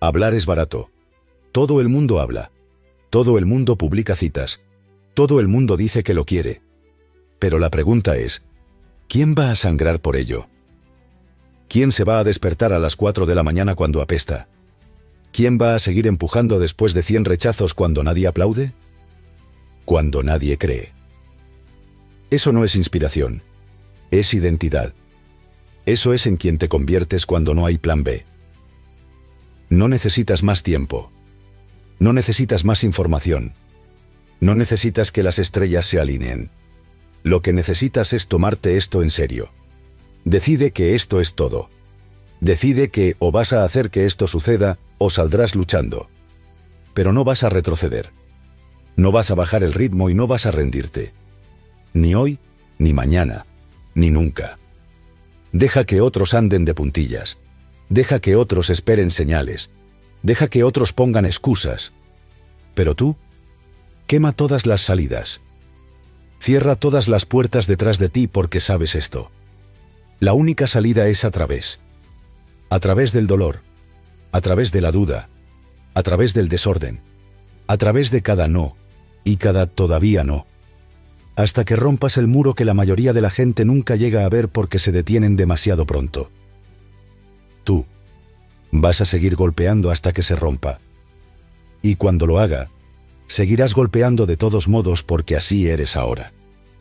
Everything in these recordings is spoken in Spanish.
Hablar es barato. Todo el mundo habla. Todo el mundo publica citas. Todo el mundo dice que lo quiere. Pero la pregunta es, ¿quién va a sangrar por ello? ¿Quién se va a despertar a las 4 de la mañana cuando apesta? ¿Quién va a seguir empujando después de 100 rechazos cuando nadie aplaude? Cuando nadie cree. Eso no es inspiración. Es identidad. Eso es en quien te conviertes cuando no hay plan B. No necesitas más tiempo. No necesitas más información. No necesitas que las estrellas se alineen. Lo que necesitas es tomarte esto en serio. Decide que esto es todo. Decide que o vas a hacer que esto suceda o saldrás luchando. Pero no vas a retroceder. No vas a bajar el ritmo y no vas a rendirte. Ni hoy, ni mañana, ni nunca. Deja que otros anden de puntillas. Deja que otros esperen señales. Deja que otros pongan excusas. Pero tú, quema todas las salidas. Cierra todas las puertas detrás de ti porque sabes esto. La única salida es a través. A través del dolor. A través de la duda. A través del desorden. A través de cada no. Y cada todavía no. Hasta que rompas el muro que la mayoría de la gente nunca llega a ver porque se detienen demasiado pronto. Tú vas a seguir golpeando hasta que se rompa. Y cuando lo haga, seguirás golpeando de todos modos porque así eres ahora.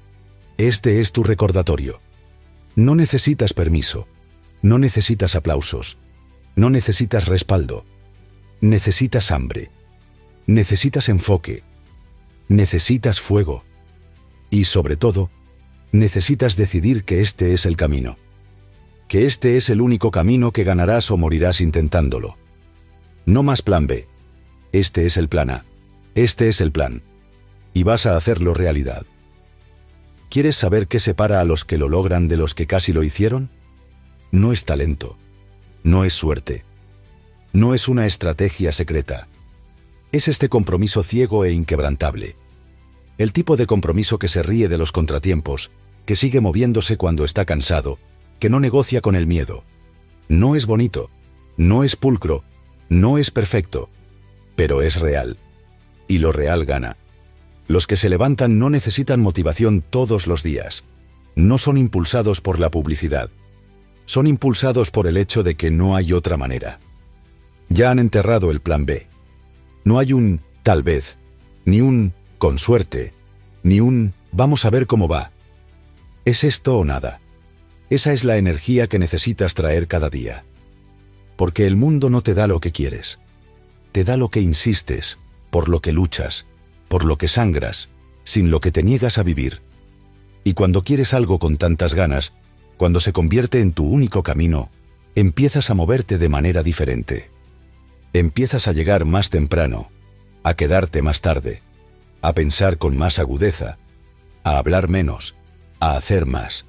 Este es tu recordatorio. No necesitas permiso. No necesitas aplausos. No necesitas respaldo. Necesitas hambre. Necesitas enfoque. Necesitas fuego. Y sobre todo, necesitas decidir que este es el camino. Que este es el único camino que ganarás o morirás intentándolo. No más plan B. Este es el plan A. Este es el plan. Y vas a hacerlo realidad. ¿Quieres saber qué separa a los que lo logran de los que casi lo hicieron? No es talento. No es suerte. No es una estrategia secreta. Es este compromiso ciego e inquebrantable. El tipo de compromiso que se ríe de los contratiempos, que sigue moviéndose cuando está cansado, que no negocia con el miedo. No es bonito, no es pulcro, no es perfecto, pero es real. Y lo real gana. Los que se levantan no necesitan motivación todos los días. No son impulsados por la publicidad. Son impulsados por el hecho de que no hay otra manera. Ya han enterrado el plan B. No hay un tal vez, ni un con suerte, ni un vamos a ver cómo va. Es esto o nada. Esa es la energía que necesitas traer cada día. Porque el mundo no te da lo que quieres. Te da lo que insistes, por lo que luchas, por lo que sangras, sin lo que te niegas a vivir. Y cuando quieres algo con tantas ganas, cuando se convierte en tu único camino, empiezas a moverte de manera diferente. Empiezas a llegar más temprano, a quedarte más tarde, a pensar con más agudeza, a hablar menos, a hacer más.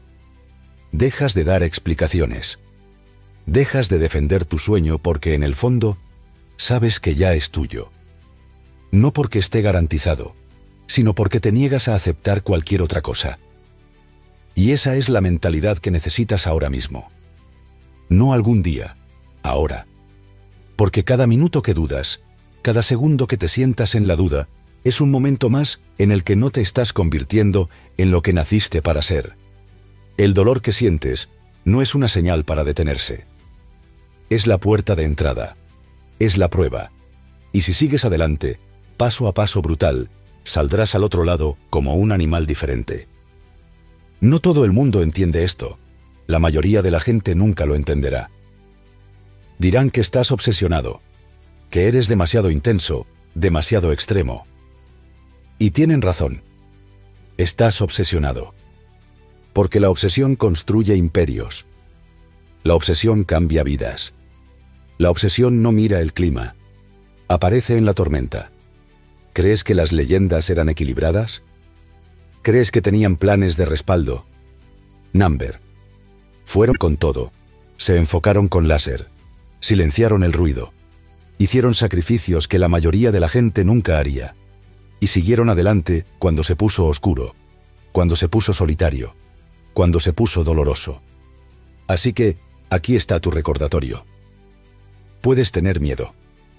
Dejas de dar explicaciones. Dejas de defender tu sueño porque en el fondo sabes que ya es tuyo. No porque esté garantizado, sino porque te niegas a aceptar cualquier otra cosa. Y esa es la mentalidad que necesitas ahora mismo. No algún día, ahora. Porque cada minuto que dudas, cada segundo que te sientas en la duda, es un momento más en el que no te estás convirtiendo en lo que naciste para ser. El dolor que sientes no es una señal para detenerse. Es la puerta de entrada. Es la prueba. Y si sigues adelante, paso a paso brutal, saldrás al otro lado como un animal diferente. No todo el mundo entiende esto. La mayoría de la gente nunca lo entenderá. Dirán que estás obsesionado, que eres demasiado intenso, demasiado extremo. Y tienen razón. Estás obsesionado. Porque la obsesión construye imperios. La obsesión cambia vidas. La obsesión no mira el clima. Aparece en la tormenta. ¿Crees que las leyendas eran equilibradas? ¿Crees que tenían planes de respaldo? Number. Fueron con todo. Se enfocaron con láser. Silenciaron el ruido. Hicieron sacrificios que la mayoría de la gente nunca haría. Y siguieron adelante cuando se puso oscuro. Cuando se puso solitario. Cuando se puso doloroso. Así que, aquí está tu recordatorio. Puedes tener miedo.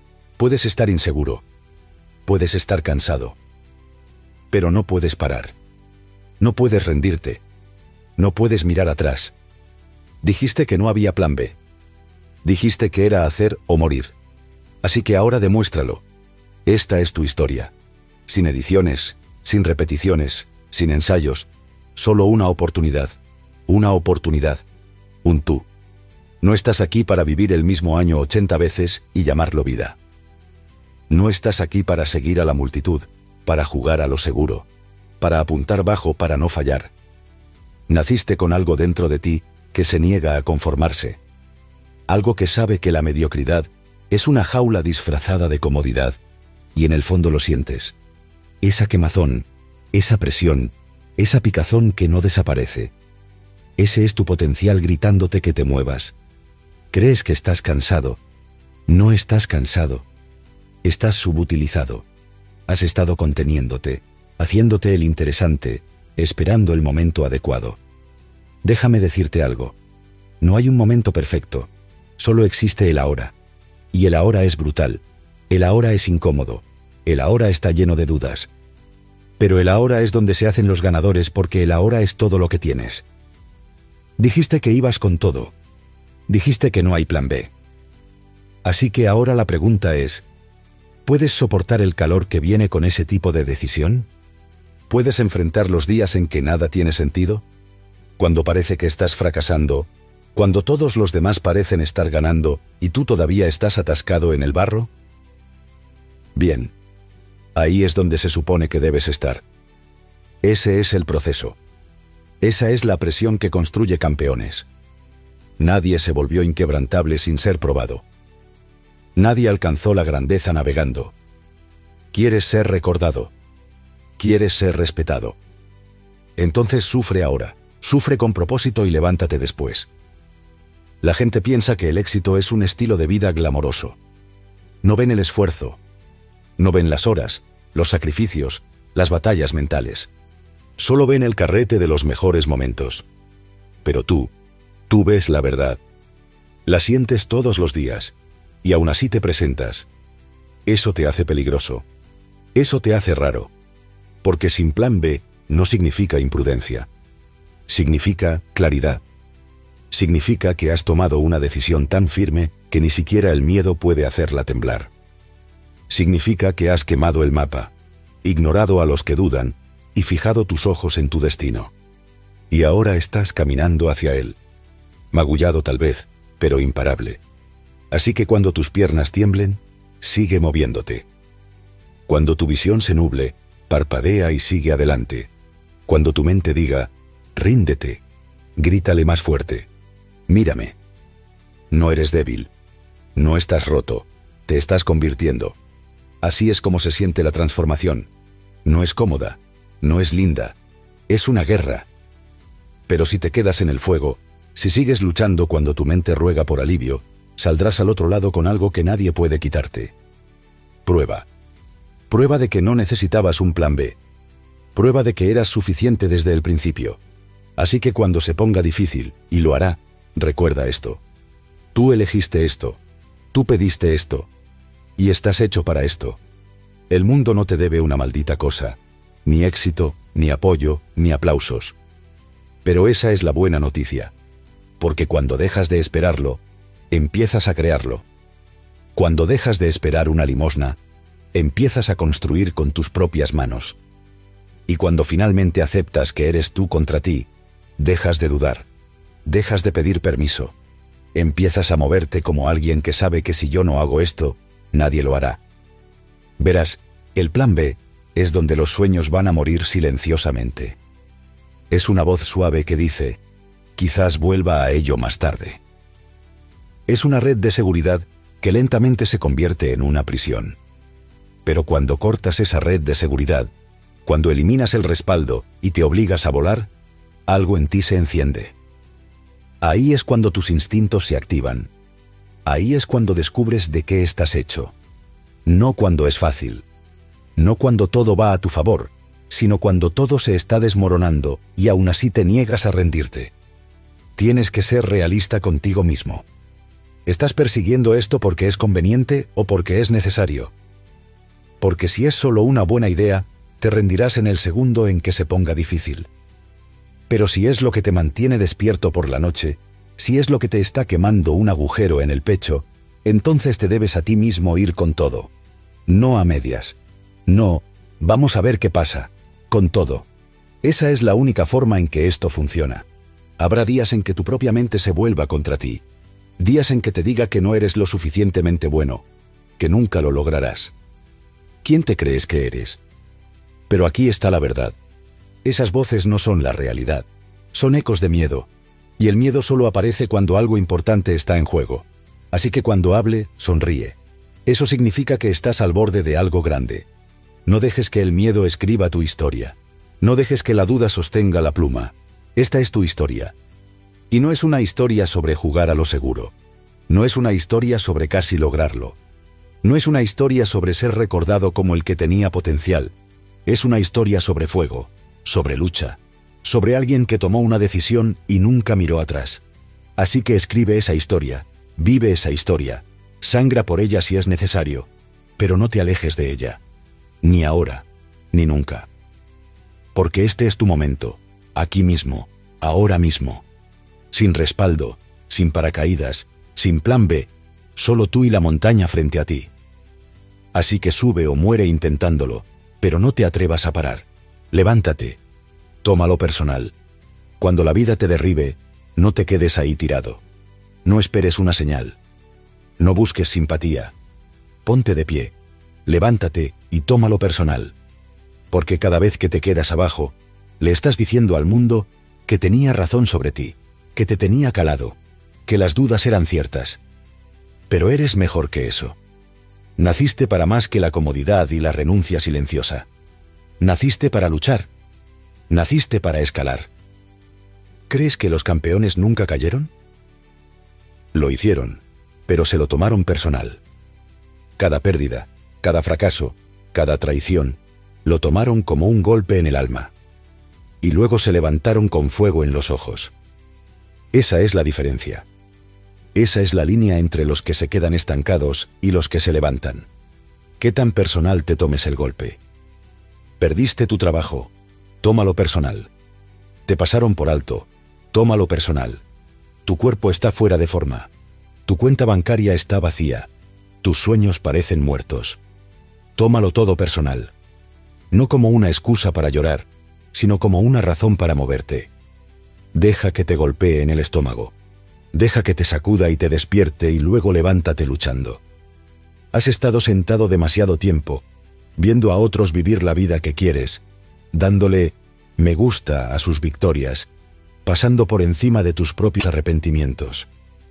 Puedes estar inseguro. Puedes estar cansado. Pero no puedes parar. No puedes rendirte. No puedes mirar atrás. Dijiste que no había plan B. Dijiste que era hacer o morir. Así que ahora demuéstralo. Esta es tu historia. Sin ediciones, sin repeticiones, sin ensayos. Solo una oportunidad. Una oportunidad. Un tú. No estás aquí para vivir el mismo año 80 veces y llamarlo vida. No estás aquí para seguir a la multitud, para jugar a lo seguro, para apuntar bajo para no fallar. Naciste con algo dentro de ti que se niega a conformarse. Algo que sabe que la mediocridad es una jaula disfrazada de comodidad, y en el fondo lo sientes. Esa quemazón, esa presión, esa picazón que no desaparece. Ese es tu potencial gritándote que te muevas. Crees que estás cansado. No estás cansado. Estás subutilizado. Has estado conteniéndote, haciéndote el interesante, esperando el momento adecuado. Déjame decirte algo. No hay un momento perfecto. Solo existe el ahora. Y el ahora es brutal. El ahora es incómodo. El ahora está lleno de dudas. Pero el ahora es donde se hacen los ganadores porque el ahora es todo lo que tienes. Dijiste que ibas con todo. Dijiste que no hay plan B. Así que ahora la pregunta es, ¿puedes soportar el calor que viene con ese tipo de decisión? ¿Puedes enfrentar los días en que nada tiene sentido? Cuando parece que estás fracasando, cuando todos los demás parecen estar ganando y tú todavía estás atascado en el barro. Bien, ahí es donde se supone que debes estar. Ese es el proceso. Esa es la presión que construye campeones. Nadie se volvió inquebrantable sin ser probado. Nadie alcanzó la grandeza navegando. Quieres ser recordado. Quieres ser respetado. Entonces sufre ahora, sufre con propósito y levántate después. La gente piensa que el éxito es un estilo de vida glamoroso. No ven el esfuerzo. No ven las horas, los sacrificios, las batallas mentales. Solo ven el carrete de los mejores momentos. Pero tú ves la verdad. La sientes todos los días, y aún así te presentas. Eso te hace peligroso. Eso te hace raro. Porque sin plan B no significa imprudencia. Significa claridad. Significa que has tomado una decisión tan firme que ni siquiera el miedo puede hacerla temblar. Significa que has quemado el mapa, ignorado a los que dudan y fijado tus ojos en tu destino. Y ahora estás caminando hacia él. Magullado tal vez, pero imparable. Así que cuando tus piernas tiemblen, sigue moviéndote. Cuando tu visión se nuble, parpadea y sigue adelante. Cuando tu mente diga, ríndete, grítale más fuerte. Mírame. No eres débil. No estás roto. Te estás convirtiendo. Así es como se siente la transformación. No es cómoda. No es linda. Es una guerra. Pero si te quedas en el fuego, si sigues luchando cuando tu mente ruega por alivio, saldrás al otro lado con algo que nadie puede quitarte. Prueba. Prueba de que no necesitabas un plan B. Prueba de que eras suficiente desde el principio. Así que cuando se ponga difícil, y lo hará, recuerda esto. Tú elegiste esto. Tú pediste esto. Y estás hecho para esto. El mundo no te debe una maldita cosa. Ni éxito, ni apoyo, ni aplausos. Pero esa es la buena noticia. Porque cuando dejas de esperarlo, empiezas a crearlo. Cuando dejas de esperar una limosna, empiezas a construir con tus propias manos. Y cuando finalmente aceptas que eres tú contra ti, dejas de dudar. Dejas de pedir permiso. Empiezas a moverte como alguien que sabe que si yo no hago esto, nadie lo hará. Verás, el plan B es donde los sueños van a morir silenciosamente. Es una voz suave que dice, quizás vuelva a ello más tarde. Es una red de seguridad que lentamente se convierte en una prisión. Pero cuando cortas esa red de seguridad, cuando eliminas el respaldo y te obligas a volar, algo en ti se enciende. Ahí es cuando tus instintos se activan. Ahí es cuando descubres de qué estás hecho. No cuando es fácil. No cuando todo va a tu favor, sino cuando todo se está desmoronando y aún así te niegas a rendirte. Tienes que ser realista contigo mismo. ¿Estás persiguiendo esto porque es conveniente o porque es necesario? Porque si es solo una buena idea, te rendirás en el segundo en que se ponga difícil. Pero si es lo que te mantiene despierto por la noche, si es lo que te está quemando un agujero en el pecho, entonces te debes a ti mismo ir con todo. No a medias. No, vamos a ver qué pasa. Con todo. Esa es la única forma en que esto funciona. Habrá días en que tu propia mente se vuelva contra ti. Días en que te diga que no eres lo suficientemente bueno, que nunca lo lograrás. ¿Quién te crees que eres? Pero aquí está la verdad. Esas voces no son la realidad. Son ecos de miedo. Y el miedo solo aparece cuando algo importante está en juego. Así que cuando hable, sonríe. Eso significa que estás al borde de algo grande. No dejes que el miedo escriba tu historia. No dejes que la duda sostenga la pluma. Esta es tu historia. Y no es una historia sobre jugar a lo seguro. No es una historia sobre casi lograrlo. No es una historia sobre ser recordado como el que tenía potencial. Es una historia sobre fuego, sobre lucha, sobre alguien que tomó una decisión y nunca miró atrás. Así que escribe esa historia, vive esa historia, sangra por ella si es necesario, pero no te alejes de ella. Ni ahora, ni nunca. Porque este es tu momento, aquí mismo, ahora mismo. Sin respaldo, sin paracaídas, sin plan B, solo tú y la montaña frente a ti. Así que sube o muere intentándolo, pero no te atrevas a parar. Levántate. Tómalo personal. Cuando la vida te derribe, no te quedes ahí tirado. No esperes una señal. No busques simpatía. Ponte de pie. Levántate y tómalo personal. Porque cada vez que te quedas abajo, le estás diciendo al mundo que tenía razón sobre ti, que te tenía calado, que las dudas eran ciertas. Pero eres mejor que eso. Naciste para más que la comodidad y la renuncia silenciosa. Naciste para luchar. Naciste para escalar. ¿Crees que los campeones nunca cayeron? Lo hicieron, pero se lo tomaron personal. Cada pérdida, cada fracaso, cada traición, lo tomaron como un golpe en el alma. Y luego se levantaron con fuego en los ojos. Esa es la diferencia. Esa es la línea entre los que se quedan estancados y los que se levantan. ¿Qué tan personal te tomes el golpe? Perdiste tu trabajo, tómalo personal. Te pasaron por alto, tómalo personal. Tu cuerpo está fuera de forma. Tu cuenta bancaria está vacía. Tus sueños parecen muertos. Tómalo todo personal. No como una excusa para llorar, sino como una razón para moverte. Deja que te golpee en el estómago. Deja que te sacuda y te despierte y luego levántate luchando. Has estado sentado demasiado tiempo, viendo a otros vivir la vida que quieres, dándole me gusta a sus victorias, pasando por encima de tus propios arrepentimientos.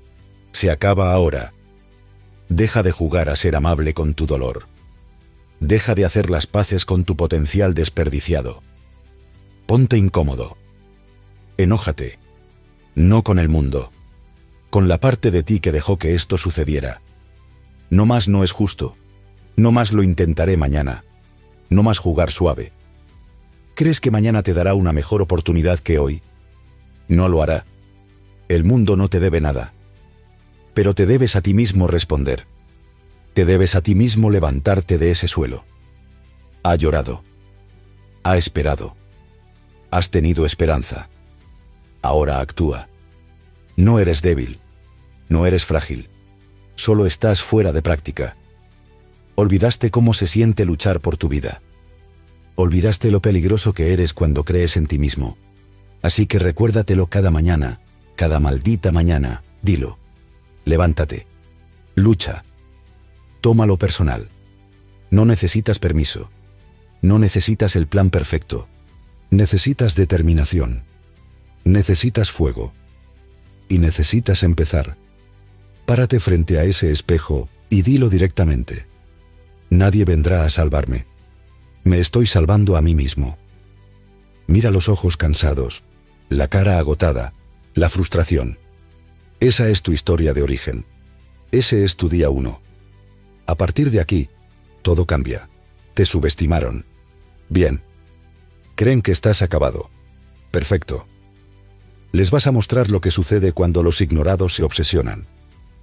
Se acaba ahora. Deja de jugar a ser amable con tu dolor. Deja de hacer las paces con tu potencial desperdiciado. Ponte incómodo. Enójate. No con el mundo. Con la parte de ti que dejó que esto sucediera. No más no es justo. No más lo intentaré mañana. No más jugar suave. ¿Crees que mañana te dará una mejor oportunidad que hoy? No lo hará. El mundo no te debe nada. Pero te debes a ti mismo responder. Te debes a ti mismo levantarte de ese suelo. Ha llorado. Ha esperado. Has tenido esperanza. Ahora actúa. No eres débil. No eres frágil. Solo estás fuera de práctica. Olvidaste cómo se siente luchar por tu vida. Olvidaste lo peligroso que eres cuando crees en ti mismo. Así que recuérdatelo cada mañana, cada maldita mañana, dilo. Levántate. Lucha. Tómalo personal. No necesitas permiso. No necesitas el plan perfecto. Necesitas determinación. Necesitas fuego. Y necesitas empezar. Párate frente a ese espejo y dilo directamente. Nadie vendrá a salvarme. Me estoy salvando a mí mismo. Mira los ojos cansados, la cara agotada, la frustración. Esa es tu historia de origen. Ese es tu día 1. A partir de aquí, todo cambia. Te subestimaron. Bien. Creen que estás acabado. Perfecto. Les vas a mostrar lo que sucede cuando los ignorados se obsesionan.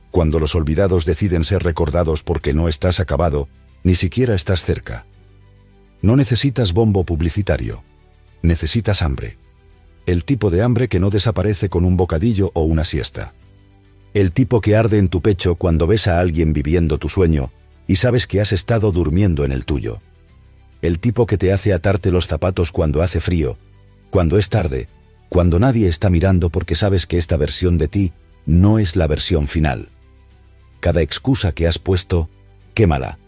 Cuando los olvidados deciden ser recordados porque no estás acabado, ni siquiera estás cerca. No necesitas bombo publicitario. Necesitas hambre. El tipo de hambre que no desaparece con un bocadillo o una siesta. El tipo que arde en tu pecho cuando ves a alguien viviendo tu sueño y sabes que has estado durmiendo en el tuyo. El tipo que te hace atarte los zapatos cuando hace frío, cuando es tarde, cuando nadie está mirando porque sabes que esta versión de ti no es la versión final. Cada excusa que has puesto, quémala.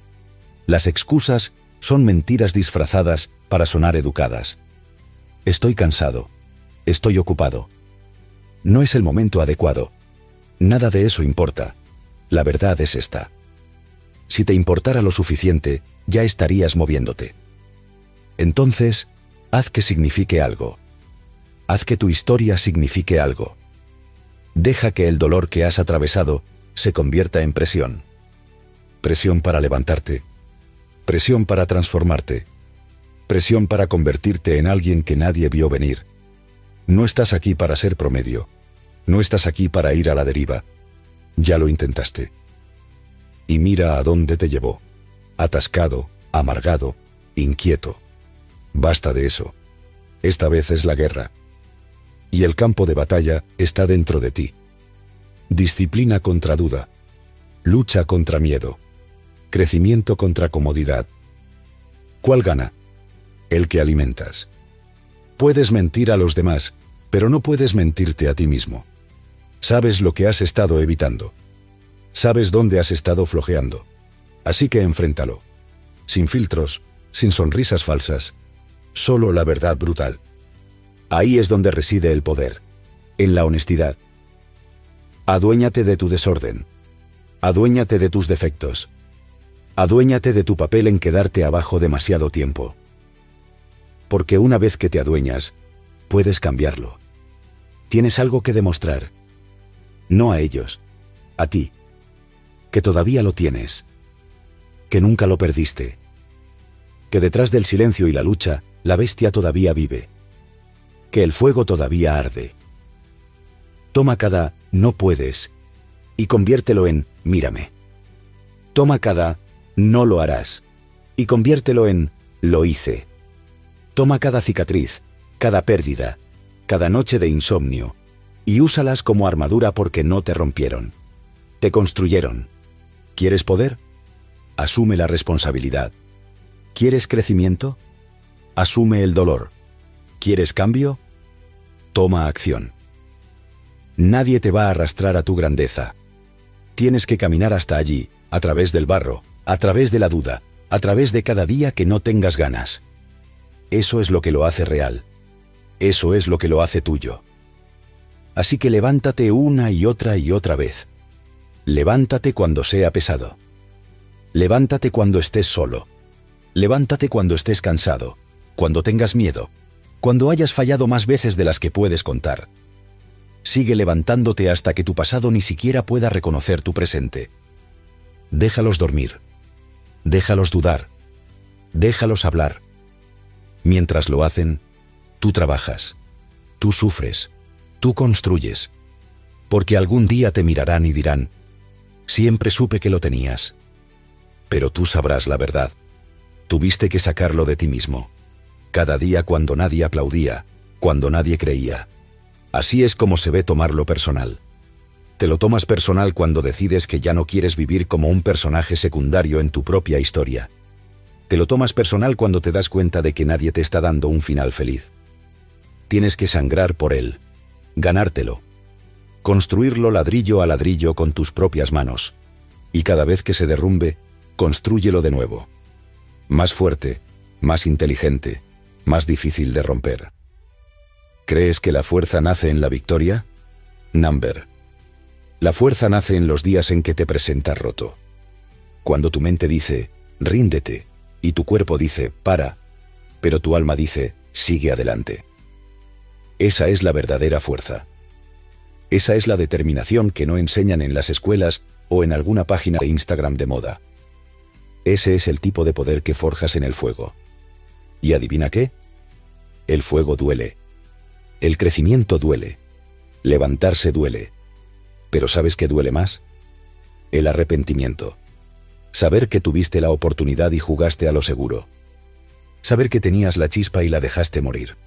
Las excusas son mentiras disfrazadas para sonar educadas. Estoy cansado. Estoy ocupado. No es el momento adecuado. Nada de eso importa. La verdad es esta. Si te importara lo suficiente, ya estarías moviéndote. Entonces, haz que signifique algo. Haz que tu historia signifique algo. Deja que el dolor que has atravesado se convierta en presión. Presión para levantarte. Presión para transformarte. Presión para convertirte en alguien que nadie vio venir. No estás aquí para ser promedio. No estás aquí para ir a la deriva. Ya lo intentaste. Y mira a dónde te llevó. Atascado, amargado, inquieto. Basta de eso. Esta vez es la guerra. Y el campo de batalla está dentro de ti. Disciplina contra duda. Lucha contra miedo. Crecimiento contra comodidad. ¿Cuál gana? El que alimentas. Puedes mentir a los demás, pero no puedes mentirte a ti mismo. Sabes lo que has estado evitando. Sabes dónde has estado flojeando. Así que enfréntalo. Sin filtros, sin sonrisas falsas. Solo la verdad brutal. Ahí es donde reside el poder. En la honestidad. Aduéñate de tu desorden. Aduéñate de tus defectos. Aduéñate de tu papel en quedarte abajo demasiado tiempo. Porque una vez que te adueñas, puedes cambiarlo. Tienes algo que demostrar. No a ellos, a ti. Que todavía lo tienes. Que nunca lo perdiste. Que detrás del silencio y la lucha, la bestia todavía vive. Que el fuego todavía arde. Toma cada "no puedes" y conviértelo en "mírame". Toma cada "no lo harás" y conviértelo en "lo hice". Toma cada cicatriz, cada pérdida, cada noche de insomnio, y úsalas como armadura porque no te rompieron. Te construyeron. ¿Quieres poder? Asume la responsabilidad. ¿Quieres crecimiento? Asume el dolor. ¿Quieres cambio? Toma acción. Nadie te va a arrastrar a tu grandeza. Tienes que caminar hasta allí, a través del barro, a través de la duda, a través de cada día que no tengas ganas. Eso es lo que lo hace real. Eso es lo que lo hace tuyo. Así que levántate una y otra vez. Levántate cuando sea pesado. Levántate cuando estés solo. Levántate cuando estés cansado, cuando tengas miedo, cuando hayas fallado más veces de las que puedes contar. Sigue levantándote hasta que tu pasado ni siquiera pueda reconocer tu presente. Déjalos dormir. Déjalos dudar. Déjalos hablar. Mientras lo hacen, tú trabajas. Tú sufres. Tú construyes. Porque algún día te mirarán y dirán: siempre supe que lo tenías. Pero tú sabrás la verdad. Tuviste que sacarlo de ti mismo. Cada día cuando nadie aplaudía, cuando nadie creía. Así es como se ve tomarlo personal. Te lo tomas personal cuando decides que ya no quieres vivir como un personaje secundario en tu propia historia. Te lo tomas personal cuando te das cuenta de que nadie te está dando un final feliz. Tienes que sangrar por él, ganártelo, construirlo ladrillo a ladrillo con tus propias manos, y cada vez que se derrumbe, constrúyelo de nuevo. Más fuerte, más inteligente, más difícil de romper. ¿Crees que la fuerza nace en la victoria? Number. La fuerza nace en los días en que te presentas roto. Cuando tu mente dice, ríndete, y tu cuerpo dice, para, pero tu alma dice, sigue adelante. Esa es la verdadera fuerza. Esa es la determinación que no enseñan en las escuelas o en alguna página de Instagram de moda. Ese es el tipo de poder que forjas en el fuego. ¿Y adivina qué? El fuego duele. El crecimiento duele. Levantarse duele. Pero ¿sabes qué duele más? El arrepentimiento. Saber que tuviste la oportunidad y jugaste a lo seguro. Saber que tenías la chispa y la dejaste morir.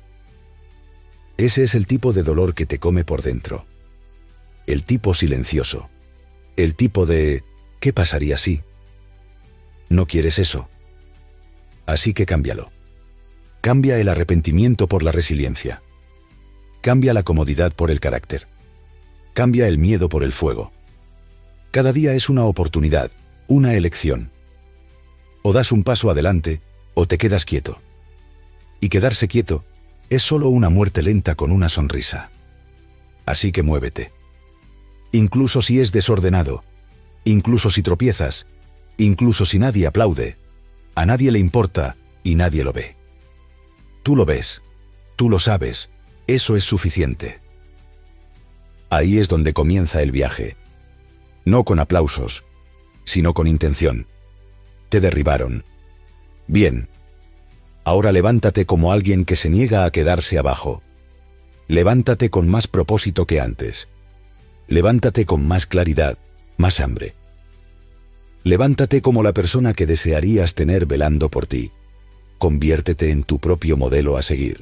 Ese es el tipo de dolor que te come por dentro. El tipo silencioso. El tipo de ¿qué pasaría si? No quieres eso. Así que cámbialo. Cambia el arrepentimiento por la resiliencia. Cambia la comodidad por el carácter. Cambia el miedo por el fuego. Cada día es una oportunidad, una elección. O das un paso adelante, o te quedas quieto. Y quedarse quieto es solo una muerte lenta con una sonrisa. Así que muévete. Incluso si es desordenado, incluso si tropiezas, incluso si nadie aplaude, a nadie le importa y nadie lo ve. Tú lo ves, tú lo sabes, eso es suficiente. Ahí es donde comienza el viaje. No con aplausos, sino con intención. Te derribaron. Bien. Ahora levántate como alguien que se niega a quedarse abajo. Levántate con más propósito que antes. Levántate con más claridad, más hambre. Levántate como la persona que desearías tener velando por ti. Conviértete en tu propio modelo a seguir.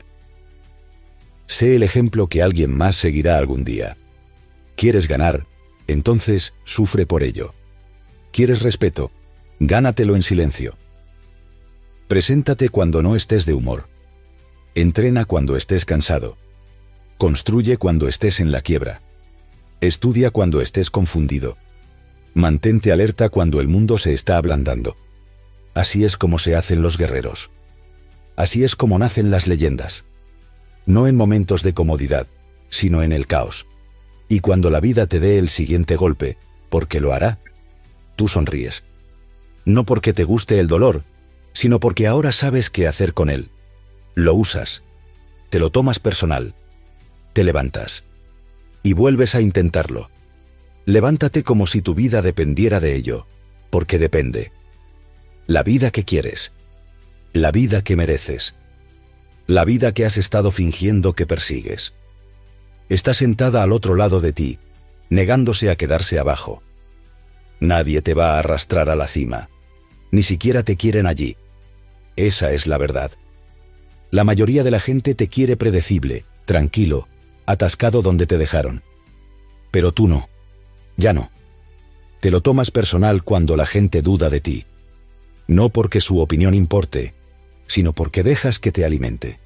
Sé el ejemplo que alguien más seguirá algún día. ¿Quieres ganar? Entonces sufre por ello. ¿Quieres respeto? Gánatelo en silencio. Preséntate cuando no estés de humor. Entrena cuando estés cansado. Construye cuando estés en la quiebra. Estudia cuando estés confundido. Mantente alerta cuando el mundo se está ablandando. Así es como se hacen los guerreros. Así es como nacen las leyendas. No en momentos de comodidad, sino en el caos. Y cuando la vida te dé el siguiente golpe, porque lo hará, tú sonríes. No porque te guste el dolor, sino porque ahora sabes qué hacer con él. Lo usas, te lo tomas personal, te levantas y vuelves a intentarlo. Levántate como si tu vida dependiera de ello, porque depende. La vida que quieres, la vida que mereces, la vida que has estado fingiendo que persigues. Está sentada al otro lado de ti, negándose a quedarse abajo. Nadie te va a arrastrar a la cima, ni siquiera te quieren allí. Esa es la verdad. La mayoría de la gente te quiere predecible, tranquilo, atascado donde te dejaron. Pero tú no. Ya no. Te lo tomas personal cuando la gente duda de ti. No porque su opinión importe, sino porque dejas que te alimente.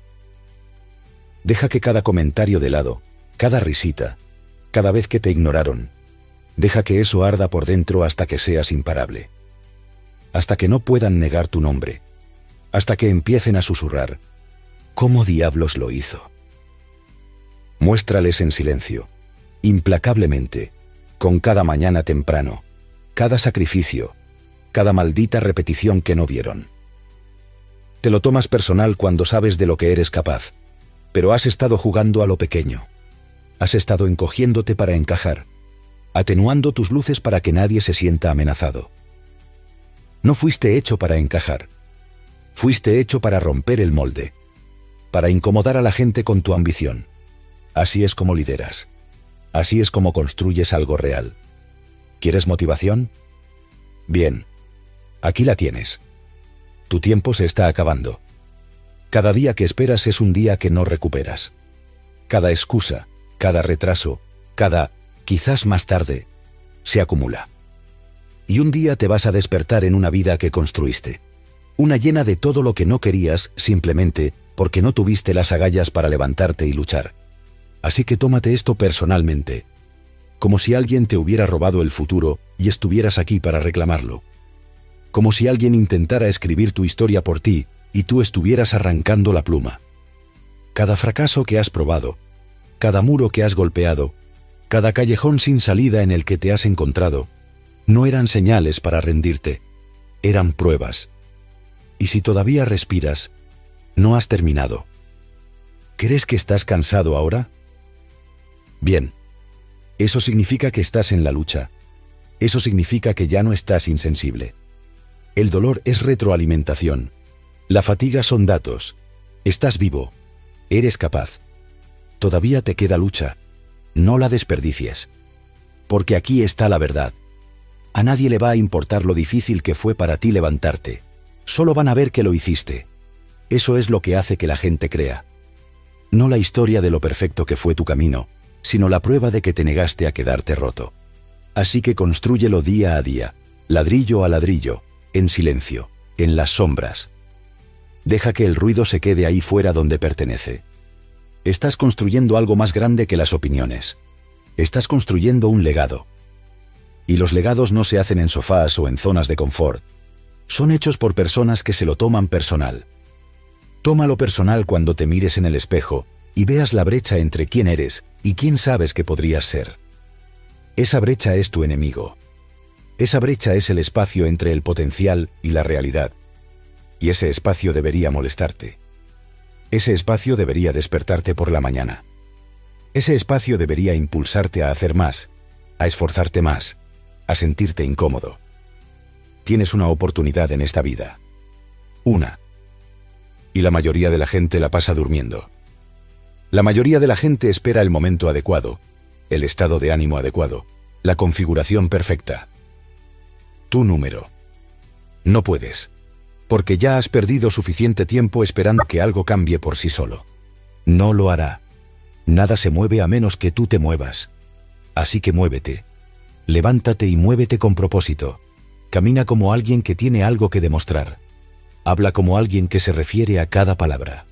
Deja que cada comentario de lado, cada risita, cada vez que te ignoraron, deja que eso arda por dentro hasta que seas imparable. Hasta que no puedan negar tu nombre. Hasta que empiecen a susurrar. ¿Cómo diablos lo hizo? Muéstrales en silencio, implacablemente, con cada mañana temprano, cada sacrificio, cada maldita repetición que no vieron. Te lo tomas personal cuando sabes de lo que eres capaz, pero has estado jugando a lo pequeño. Has estado encogiéndote para encajar, atenuando tus luces para que nadie se sienta amenazado. No fuiste hecho para encajar. Fuiste hecho para romper el molde, para incomodar a la gente con tu ambición. Así es como lideras. Así es como construyes algo real. ¿Quieres motivación? Bien. Aquí la tienes. Tu tiempo se está acabando. Cada día que esperas es un día que no recuperas. Cada excusa, cada retraso, cada quizás más tarde, se acumula. Y un día te vas a despertar en una vida que construiste. Una llena de todo lo que no querías simplemente porque no tuviste las agallas para levantarte y luchar. Así que tómate esto personalmente, como si alguien te hubiera robado el futuro y estuvieras aquí para reclamarlo. Como si alguien intentara escribir tu historia por ti y tú estuvieras arrancando la pluma. Cada fracaso que has probado, cada muro que has golpeado, cada callejón sin salida en el que te has encontrado, no eran señales para rendirte, eran pruebas. Y si todavía respiras, no has terminado. ¿Crees que estás cansado ahora? Bien. Eso significa que estás en la lucha. Eso significa que ya no estás insensible. El dolor es retroalimentación. La fatiga son datos. Estás vivo. Eres capaz. Todavía te queda lucha. No la desperdicies. Porque aquí está la verdad. A nadie le va a importar lo difícil que fue para ti levantarte. Solo van a ver que lo hiciste. Eso es lo que hace que la gente crea. No la historia de lo perfecto que fue tu camino, sino la prueba de que te negaste a quedarte roto. Así que constrúyelo día a día, ladrillo a ladrillo, en silencio, en las sombras. Deja que el ruido se quede ahí fuera donde pertenece. Estás construyendo algo más grande que las opiniones. Estás construyendo un legado. Y los legados no se hacen en sofás o en zonas de confort. Son hechos por personas que se lo toman personal. Tómalo personal cuando te mires en el espejo y veas la brecha entre quién eres y quién sabes que podrías ser. Esa brecha es tu enemigo. Esa brecha es el espacio entre el potencial y la realidad. Y ese espacio debería molestarte. Ese espacio debería despertarte por la mañana. Ese espacio debería impulsarte a hacer más, a esforzarte más, a sentirte incómodo. Tienes una oportunidad en esta vida. Una. Y la mayoría de la gente la pasa durmiendo. La mayoría de la gente espera el momento adecuado, el estado de ánimo adecuado, la configuración perfecta. Tu número. No puedes, porque ya has perdido suficiente tiempo esperando que algo cambie por sí solo. No lo hará. Nada se mueve a menos que tú te muevas. Así que muévete. Levántate y muévete con propósito. Camina como alguien que tiene algo que demostrar. Habla como alguien que se refiere a cada palabra.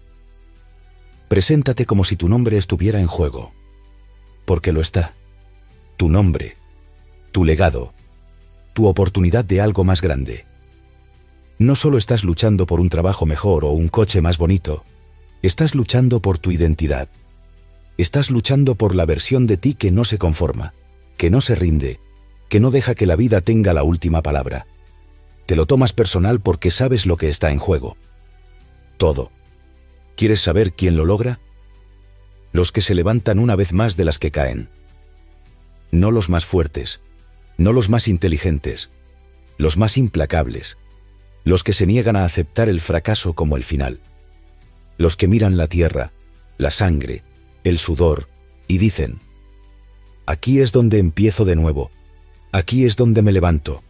Preséntate como si tu nombre estuviera en juego. Porque lo está. Tu nombre, tu legado, tu oportunidad de algo más grande. No solo estás luchando por un trabajo mejor o un coche más bonito, estás luchando por tu identidad. Estás luchando por la versión de ti que no se conforma, que no se rinde, que no deja que la vida tenga la última palabra. Te lo tomas personal porque sabes lo que está en juego. Todo. ¿Quieres saber quién lo logra? Los que se levantan una vez más de las que caen. No los más fuertes, no los más inteligentes, los más implacables, los que se niegan a aceptar el fracaso como el final. Los que miran la tierra, la sangre, el sudor, y dicen: aquí es donde empiezo de nuevo, aquí es donde me levanto.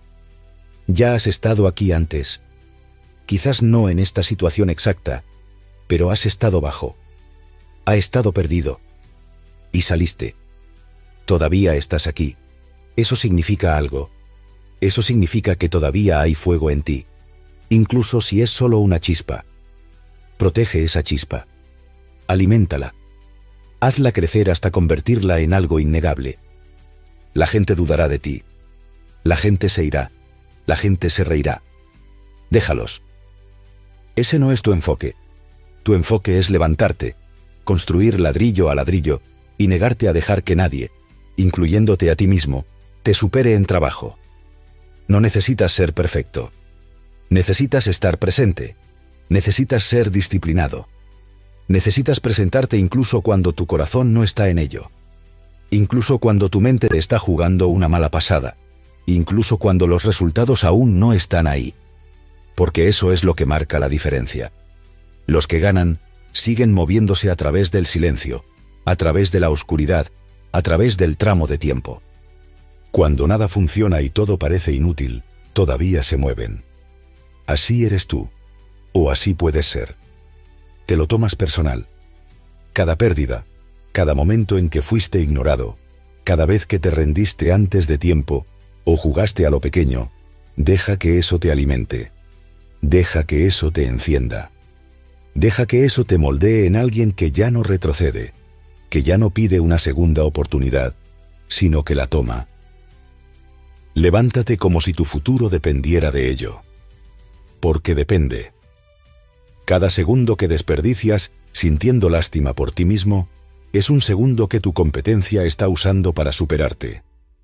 Ya has estado aquí antes. Quizás no en esta situación exacta, pero has estado bajo. Ha estado perdido. Y saliste. Todavía estás aquí. Eso significa algo. Eso significa que todavía hay fuego en ti, incluso si es solo una chispa. Protege esa chispa. Aliméntala. Hazla crecer hasta convertirla en algo innegable. La gente dudará de ti. La gente se irá. La gente se reirá. Déjalos. Ese no es tu enfoque. Tu enfoque es levantarte, construir ladrillo a ladrillo y negarte a dejar que nadie, incluyéndote a ti mismo, te supere en trabajo. No necesitas ser perfecto. Necesitas estar presente. Necesitas ser disciplinado. Necesitas presentarte incluso cuando tu corazón no está en ello. Incluso cuando tu mente te está jugando una mala pasada. Incluso cuando los resultados aún no están ahí. Porque eso es lo que marca la diferencia. Los que ganan siguen moviéndose a través del silencio, a través de la oscuridad, a través del tramo de tiempo. Cuando nada funciona y todo parece inútil, todavía se mueven. Así eres tú, o así puedes ser. Te lo tomas personal. Cada pérdida, cada momento en que fuiste ignorado, cada vez que te rendiste antes de tiempo, o jugaste a lo pequeño, deja que eso te alimente. Deja que eso te encienda. Deja que eso te moldee en alguien que ya no retrocede, que ya no pide una segunda oportunidad, sino que la toma. Levántate como si tu futuro dependiera de ello. Porque depende. Cada segundo que desperdicias, sintiendo lástima por ti mismo, es un segundo que tu competencia está usando para superarte.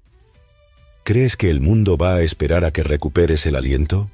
¿Crees que el mundo va a esperar a que recuperes el aliento?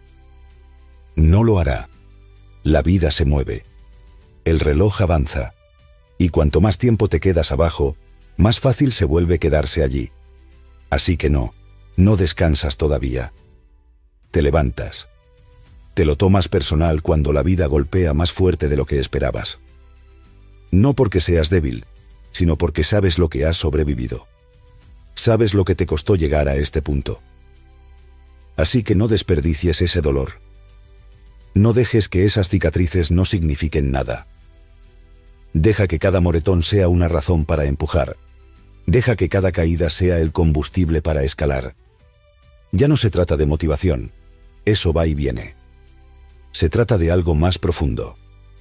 No lo hará. La vida se mueve. El reloj avanza. Y cuanto más tiempo te quedas abajo, más fácil se vuelve quedarse allí. Así que no descansas todavía. Te levantas. Te lo tomas personal cuando la vida golpea más fuerte de lo que esperabas. No porque seas débil, sino porque sabes lo que has sobrevivido. Sabes lo que te costó llegar a este punto. Así que no desperdicies ese dolor. No dejes que esas cicatrices no signifiquen nada. Deja que cada moretón sea una razón para empujar. Deja que cada caída sea el combustible para escalar. Ya no se trata de motivación. Eso va y viene. Se trata de algo más profundo.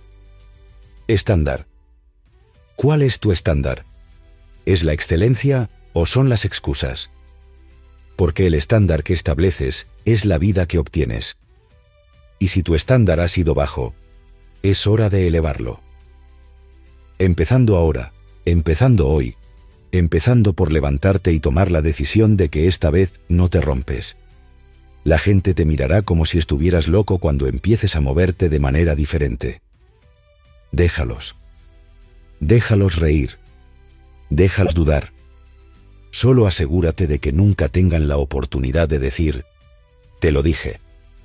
Estándar. ¿Cuál es tu estándar? ¿Es la excelencia o son las excusas? Porque el estándar que estableces es la vida que obtienes. Y si tu estándar ha sido bajo, es hora de elevarlo. Empezando ahora, empezando hoy, empezando por levantarte y tomar la decisión de que esta vez no te rompes. La gente te mirará como si estuvieras loco cuando empieces a moverte de manera diferente. Déjalos. Déjalos reír. Déjalos dudar. Solo asegúrate de que nunca tengan la oportunidad de decir, te lo dije.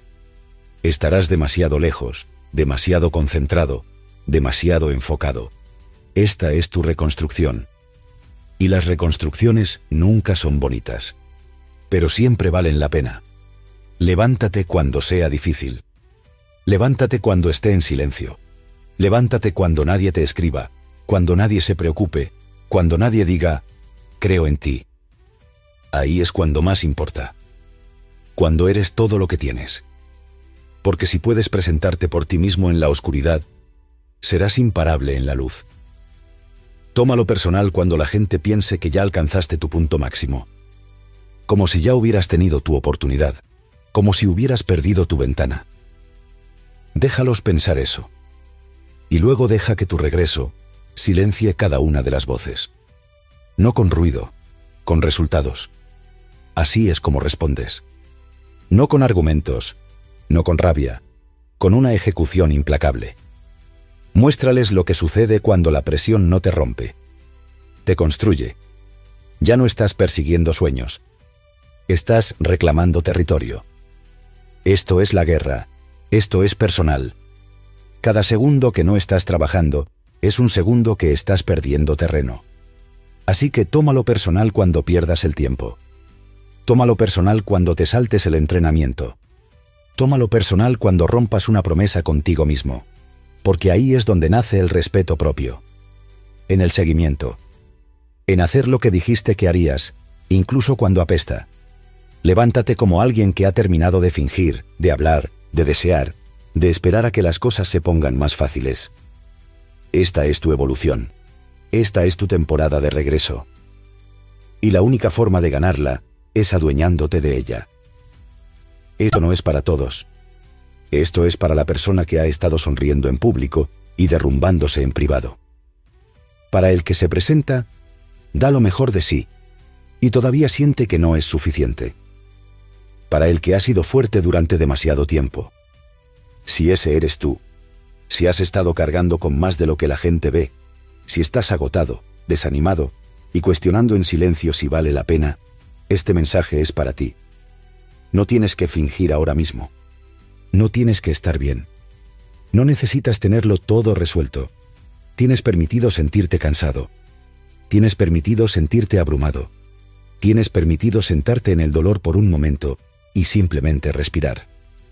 Estarás demasiado lejos, demasiado concentrado, demasiado enfocado. Esta es tu reconstrucción. Y las reconstrucciones nunca son bonitas. Pero siempre valen la pena. Levántate cuando sea difícil. Levántate cuando esté en silencio. Levántate cuando nadie te escriba, cuando nadie se preocupe, cuando nadie diga, creo en ti. Ahí es cuando más importa. Cuando eres todo lo que tienes. Porque si puedes presentarte por ti mismo en la oscuridad, serás imparable en la luz. Tómalo personal cuando la gente piense que ya alcanzaste tu punto máximo. Como si ya hubieras tenido tu oportunidad, como si hubieras perdido tu ventana. Déjalos pensar eso. Y luego deja que tu regreso silencie cada una de las voces. No con ruido, con resultados. Así es como respondes. No con argumentos, no con rabia, con una ejecución implacable. Muéstrales lo que sucede cuando la presión no te rompe. Te construye. Ya no estás persiguiendo sueños. Estás reclamando territorio. Esto es la guerra. Esto es personal. Cada segundo que no estás trabajando es un segundo que estás perdiendo terreno. Así que tómalo personal cuando pierdas el tiempo. Tómalo personal cuando te saltes el entrenamiento. Tómalo personal cuando rompas una promesa contigo mismo. Porque ahí es donde nace el respeto propio. En el seguimiento. En hacer lo que dijiste que harías, incluso cuando apesta. Levántate como alguien que ha terminado de fingir, de hablar, de desear, de esperar a que las cosas se pongan más fáciles. Esta es tu evolución. Esta es tu temporada de regreso. Y la única forma de ganarla es adueñándote de ella. Esto no es para todos. Esto es para la persona que ha estado sonriendo en público y derrumbándose en privado. Para el que se presenta, da lo mejor de sí, y todavía siente que no es suficiente. Para el que ha sido fuerte durante demasiado tiempo. Si ese eres tú, si has estado cargando con más de lo que la gente ve, si estás agotado, desanimado y cuestionando en silencio si vale la pena, este mensaje es para ti. No tienes que fingir ahora mismo. No tienes que estar bien. No necesitas tenerlo todo resuelto. Tienes permitido sentirte cansado. Tienes permitido sentirte abrumado. Tienes permitido sentarte en el dolor por un momento y simplemente respirar.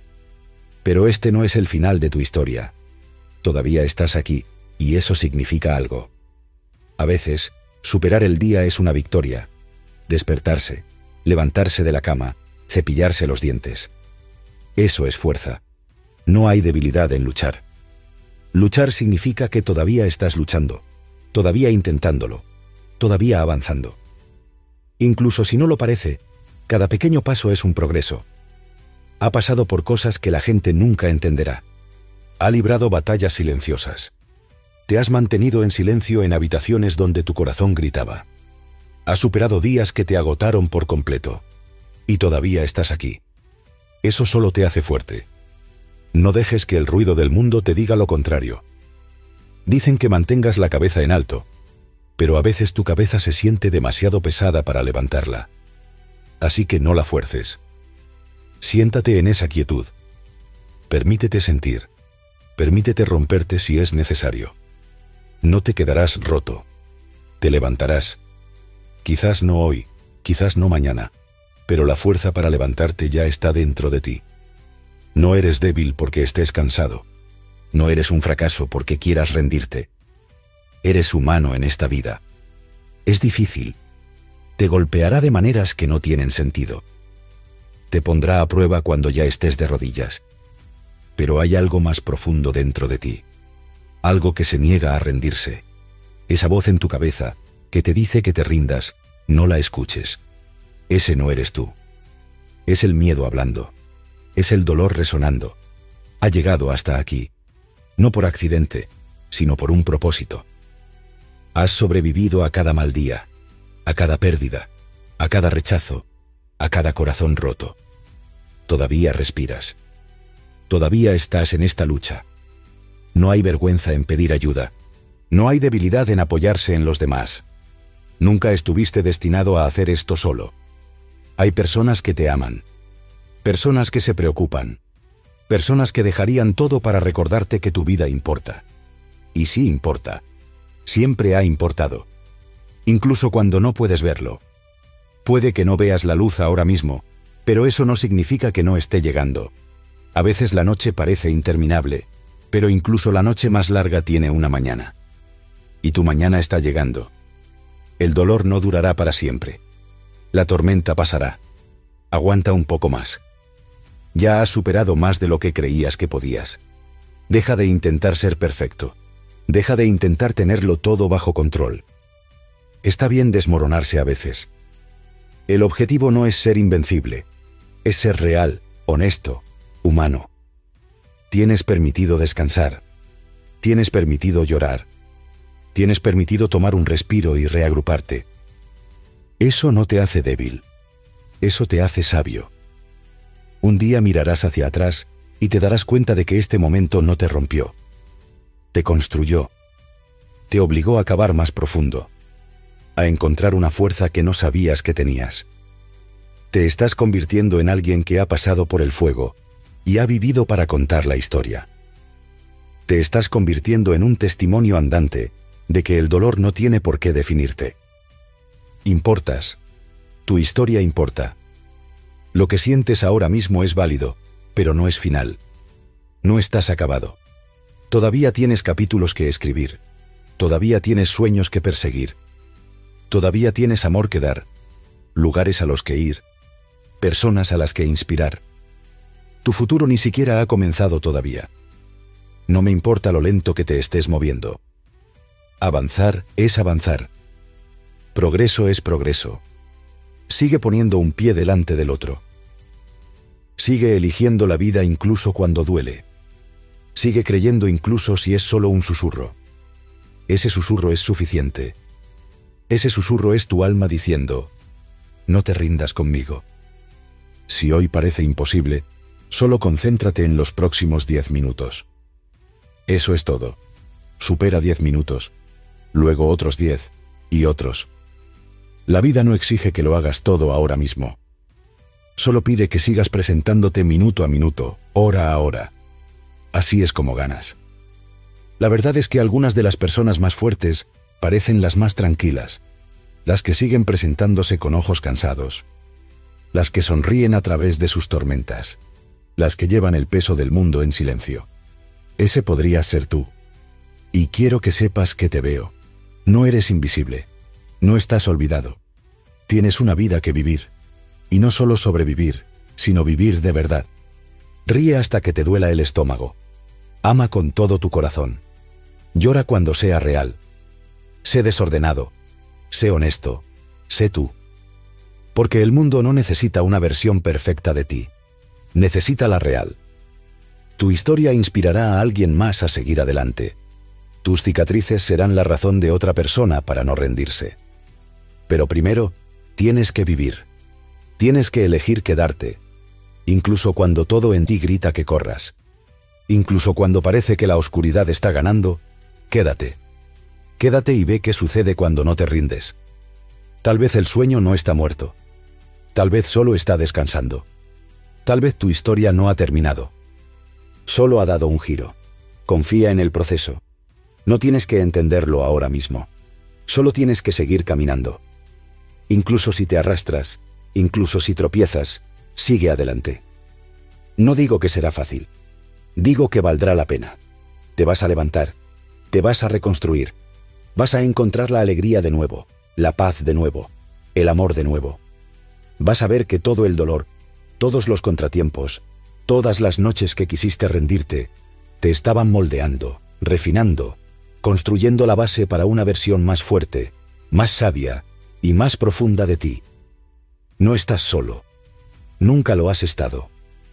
Pero este no es el final de tu historia. Todavía estás aquí, y eso significa algo. A veces, superar el día es una victoria. Despertarse, levantarse de la cama, cepillarse los dientes. Eso es fuerza. No hay debilidad en luchar. Luchar significa que todavía estás luchando, todavía intentándolo, todavía avanzando. Incluso si no lo parece, cada pequeño paso es un progreso. Ha pasado por cosas que la gente nunca entenderá. Ha librado batallas silenciosas. Te has mantenido en silencio en habitaciones donde tu corazón gritaba. Has superado días que te agotaron por completo. Y todavía estás aquí. Eso solo te hace fuerte. No dejes que el ruido del mundo te diga lo contrario. Dicen que mantengas la cabeza en alto, pero a veces tu cabeza se siente demasiado pesada para levantarla. Así que no la fuerces. Siéntate en esa quietud. Permítete sentir. Permítete romperte si es necesario. No te quedarás roto. Te levantarás. Quizás no hoy, quizás no mañana, pero la fuerza para levantarte ya está dentro de ti. No eres débil porque estés cansado. No eres un fracaso porque quieras rendirte. Eres humano en esta vida. Es difícil. Te golpeará de maneras que no tienen sentido. Te pondrá a prueba cuando ya estés de rodillas. Pero hay algo más profundo dentro de ti. Algo que se niega a rendirse. Esa voz en tu cabeza que te dice que te rindas, no la escuches. Ese no eres tú. Es el miedo hablando. Es el dolor resonando. Ha llegado hasta aquí. No por accidente, sino por un propósito. Has sobrevivido a cada mal día, a cada pérdida, a cada rechazo, a cada corazón roto. Todavía respiras. Todavía estás en esta lucha. No hay vergüenza en pedir ayuda. No hay debilidad en apoyarse en los demás. Nunca estuviste destinado a hacer esto solo. Hay personas que te aman. Personas que se preocupan. Personas que dejarían todo para recordarte que tu vida importa. Y sí importa. Siempre ha importado. Incluso cuando no puedes verlo. Puede que no veas la luz ahora mismo, pero eso no significa que no esté llegando. A veces la noche parece interminable, pero incluso la noche más larga tiene una mañana. Y tu mañana está llegando. El dolor no durará para siempre. La tormenta pasará. Aguanta un poco más. Ya has superado más de lo que creías que podías. Deja de intentar ser perfecto. Deja de intentar tenerlo todo bajo control. Está bien desmoronarse a veces. El objetivo no es ser invencible. Es ser real, honesto, humano. Tienes permitido descansar. Tienes permitido llorar. Tienes permitido tomar un respiro y reagruparte. Eso no te hace débil. Eso te hace sabio. Un día mirarás hacia atrás y te darás cuenta de que este momento no te rompió. Te construyó. Te obligó a cavar más profundo. A encontrar una fuerza que no sabías que tenías. Te estás convirtiendo en alguien que ha pasado por el fuego y ha vivido para contar la historia. Te estás convirtiendo en un testimonio andante de que el dolor no tiene por qué definirte. Importas. Tu historia importa. Lo que sientes ahora mismo es válido, pero no es final. No estás acabado. Todavía tienes capítulos que escribir. Todavía tienes sueños que perseguir. Todavía tienes amor que dar, lugares a los que ir, personas a las que inspirar. Tu futuro ni siquiera ha comenzado todavía. No me importa lo lento que te estés moviendo. Avanzar es avanzar. Progreso es progreso. Sigue poniendo un pie delante del otro. Sigue eligiendo la vida incluso cuando duele. Sigue creyendo incluso si es solo un susurro. Ese susurro es suficiente. Ese susurro es tu alma diciendo, no te rindas conmigo. Si hoy parece imposible, solo concéntrate en los próximos 10 minutos. Eso es todo. Supera 10 minutos, luego otros 10, y otros. La vida no exige que lo hagas todo ahora mismo. Solo pide que sigas presentándote minuto a minuto, hora a hora. Así es como ganas. La verdad es que algunas de las personas más fuertes parecen las más tranquilas, las que siguen presentándose con ojos cansados, las que sonríen a través de sus tormentas, las que llevan el peso del mundo en silencio. Ese podría ser tú. Y quiero que sepas que te veo. No eres invisible. No estás olvidado. Tienes una vida que vivir. Y no solo sobrevivir, sino vivir de verdad. Ríe hasta que te duela el estómago. Ama con todo tu corazón. Llora cuando sea real. Sé desordenado. Sé honesto. Sé tú. Porque el mundo no necesita una versión perfecta de ti. Necesita la real. Tu historia inspirará a alguien más a seguir adelante. Tus cicatrices serán la razón de otra persona para no rendirse. Pero primero, tienes que vivir. Tienes que elegir quedarte. Incluso cuando todo en ti grita que corras. Incluso cuando parece que la oscuridad está ganando, quédate. Quédate y ve qué sucede cuando no te rindes. Tal vez el sueño no está muerto. Tal vez solo está descansando. Tal vez tu historia no ha terminado. Solo ha dado un giro. Confía en el proceso. No tienes que entenderlo ahora mismo. Solo tienes que seguir caminando. Incluso si te arrastras, Incluso si tropiezas, sigue adelante. No digo que será fácil. Digo que valdrá la pena. Te vas a levantar. Te vas a reconstruir. Vas a encontrar la alegría de nuevo, la paz de nuevo, el amor de nuevo. Vas a ver que todo el dolor, todos los contratiempos, todas las noches que quisiste rendirte, te estaban moldeando, refinando, construyendo la base para una versión más fuerte, más sabia y más profunda de ti. No estás solo. Nunca lo has estado.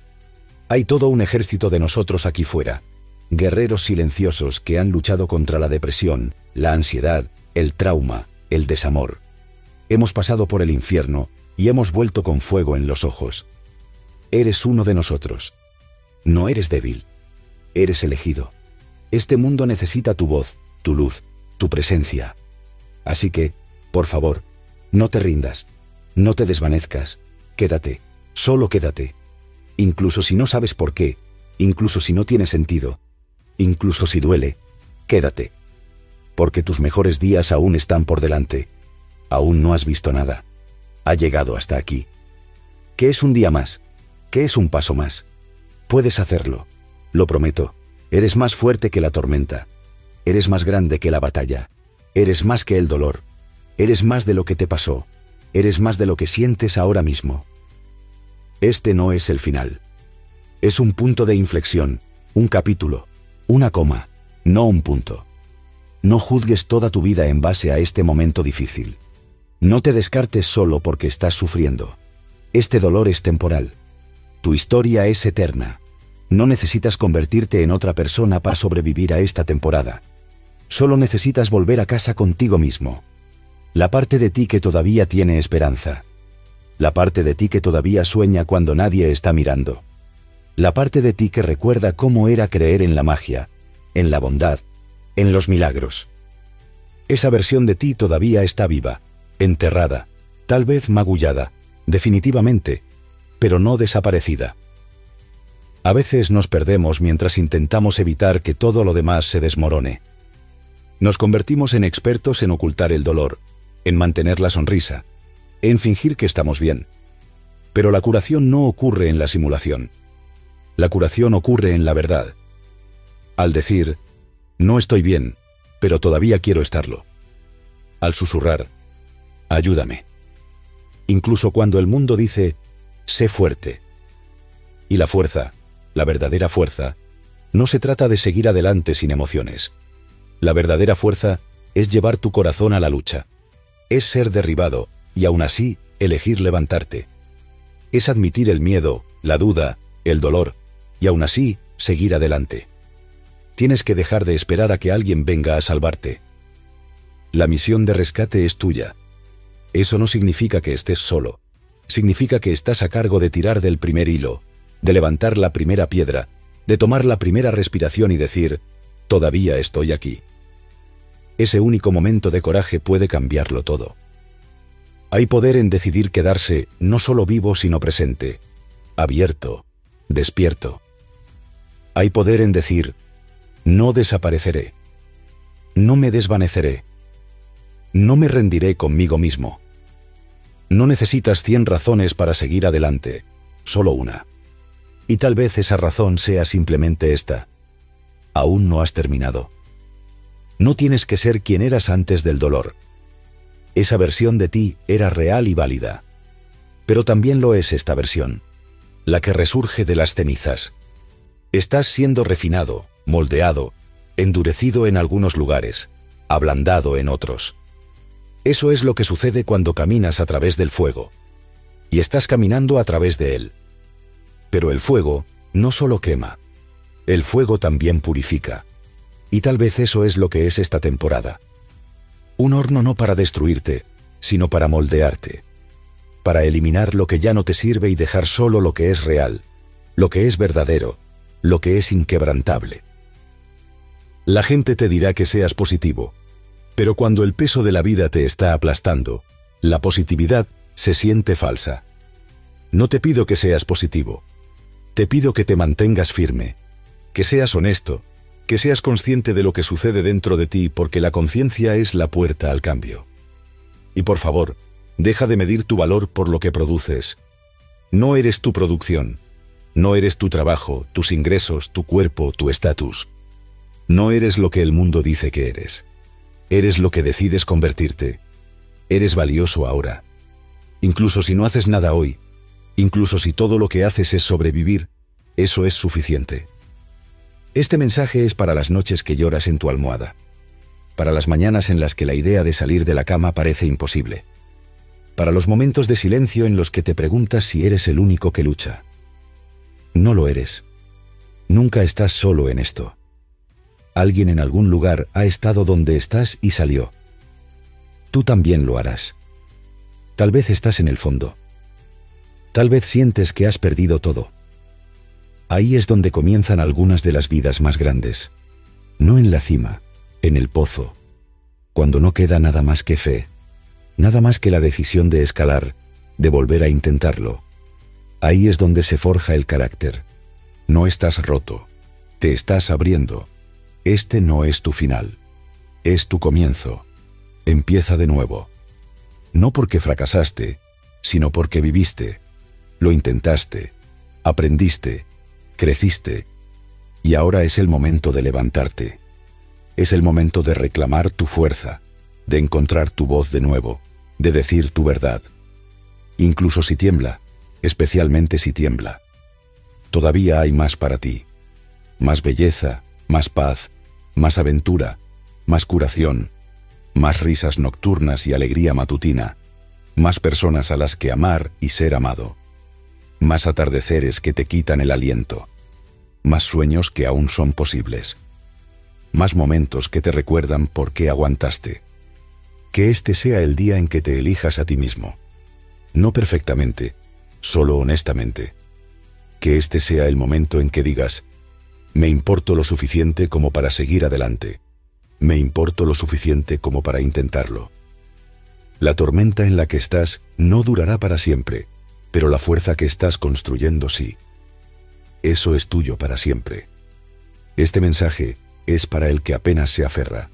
Hay todo un ejército de nosotros aquí fuera, guerreros silenciosos que han luchado contra la depresión, la ansiedad, el trauma, el desamor. Hemos pasado por el infierno y hemos vuelto con fuego en los ojos. Eres uno de nosotros. No eres débil. Eres elegido. Este mundo necesita tu voz, tu luz, tu presencia. Así que, por favor, no te rindas, no te desvanezcas, quédate, solo quédate. Incluso si no sabes por qué, incluso si no tiene sentido, incluso si duele, quédate. Porque tus mejores días aún están por delante. Aún no has visto nada. Ha llegado hasta aquí. ¿Qué es un día más? ¿Qué es un paso más? Puedes hacerlo. Lo prometo. Eres más fuerte que la tormenta. Eres más grande que la batalla. Eres más que el dolor. Eres más de lo que te pasó. Eres más de lo que sientes ahora mismo. Este no es el final. Es un punto de inflexión, un capítulo, una coma, no un punto. No juzgues toda tu vida en base a este momento difícil. No te descartes solo porque estás sufriendo. Este dolor es temporal. Tu historia es eterna. No necesitas convertirte en otra persona para sobrevivir a esta temporada. Solo necesitas volver a casa contigo mismo. La parte de ti que todavía tiene esperanza. La parte de ti que todavía sueña cuando nadie está mirando. La parte de ti que recuerda cómo era creer en la magia, en la bondad, en los milagros. Esa versión de ti todavía está viva, enterrada, tal vez magullada, definitivamente, pero no desaparecida. A veces nos perdemos mientras intentamos evitar que todo lo demás se desmorone. Nos convertimos en expertos en ocultar el dolor, en mantener la sonrisa, en fingir que estamos bien. Pero la curación no ocurre en la simulación. La curación ocurre en la verdad. Al decir, no estoy bien, pero todavía quiero estarlo. Al susurrar, ayúdame. Incluso cuando el mundo dice, sé fuerte. Y la fuerza, la verdadera fuerza, no se trata de seguir adelante sin emociones. La verdadera fuerza es llevar tu corazón a la lucha. Es ser derribado y aún así elegir levantarte. Es admitir el miedo, la duda, el dolor y aún así seguir adelante. Tienes que dejar de esperar a que alguien venga a salvarte. La misión de rescate es tuya. Eso no significa que estés solo. Significa que estás a cargo de tirar del primer hilo, de levantar la primera piedra, de tomar la primera respiración y decir, todavía estoy aquí. Ese único momento de coraje puede cambiarlo todo. Hay poder en decidir quedarse no solo vivo sino presente, abierto, despierto. Hay poder en decir, no desapareceré, no me desvaneceré, no me rendiré conmigo mismo. No necesitas 100 razones para seguir adelante, solo una. Y tal vez esa razón sea simplemente esta. Aún no has terminado. No tienes que ser quien eras antes del dolor. Esa versión de ti era real y válida. Pero también lo es esta versión, la que resurge de las cenizas. Estás siendo refinado, moldeado, endurecido en algunos lugares, ablandado en otros. Eso es lo que sucede cuando caminas a través del fuego. Y estás caminando a través de él. Pero el fuego no solo quema. El fuego también purifica. Y tal vez eso es lo que es esta temporada. Un horno no para destruirte, sino para moldearte. Para eliminar lo que ya no te sirve y dejar solo lo que es real, lo que es verdadero, lo que es inquebrantable. La gente te dirá que seas positivo, pero cuando el peso de la vida te está aplastando, la positividad se siente falsa. No te pido que seas positivo. Te pido que te mantengas firme, que seas honesto, que seas consciente de lo que sucede dentro de ti porque la conciencia es la puerta al cambio. Y por favor, Deja de medir tu valor por lo que produces. No eres tu producción. No eres tu trabajo, tus ingresos, tu cuerpo, tu estatus. No eres lo que el mundo dice que eres. Eres lo que decides convertirte. Eres valioso ahora. Incluso si no haces nada hoy, incluso si todo lo que haces es sobrevivir, eso es suficiente. Este mensaje es para las noches que lloras en tu almohada, para las mañanas en las que la idea de salir de la cama parece imposible, para los momentos de silencio en los que te preguntas si eres el único que lucha. No lo eres. Nunca estás solo en esto. Alguien en algún lugar ha estado donde estás y salió. Tú también lo harás. Tal vez estás en el fondo. Tal vez sientes que has perdido todo. Ahí es donde comienzan algunas de las vidas más grandes. No en la cima, en el pozo. Cuando no queda nada más que fe, nada más que la decisión de escalar, de volver a intentarlo. Ahí es donde se forja el carácter. No estás roto. Te estás abriendo. Este no es tu final. Es tu comienzo. Empieza de nuevo. No porque fracasaste, sino porque viviste. Lo intentaste. Aprendiste. Creciste. Y ahora es el momento de levantarte. Es el momento de reclamar tu fuerza, de encontrar tu voz de nuevo, de decir tu verdad. Incluso si tiembla, especialmente si tiembla. Todavía hay más para ti. Más belleza, más paz, más aventura, más curación, más risas nocturnas y alegría matutina, más personas a las que amar y ser amado, más atardeceres que te quitan el aliento, más sueños que aún son posibles, más momentos que te recuerdan por qué aguantaste. Que este sea el día en que te elijas a ti mismo. No perfectamente, solo honestamente. Que este sea el momento en que digas: me importo lo suficiente como para seguir adelante. Me importo lo suficiente como para intentarlo. La tormenta en la que estás no durará para siempre, pero la fuerza que estás construyendo sí. Eso es tuyo para siempre. Este mensaje es para el que apenas se aferra.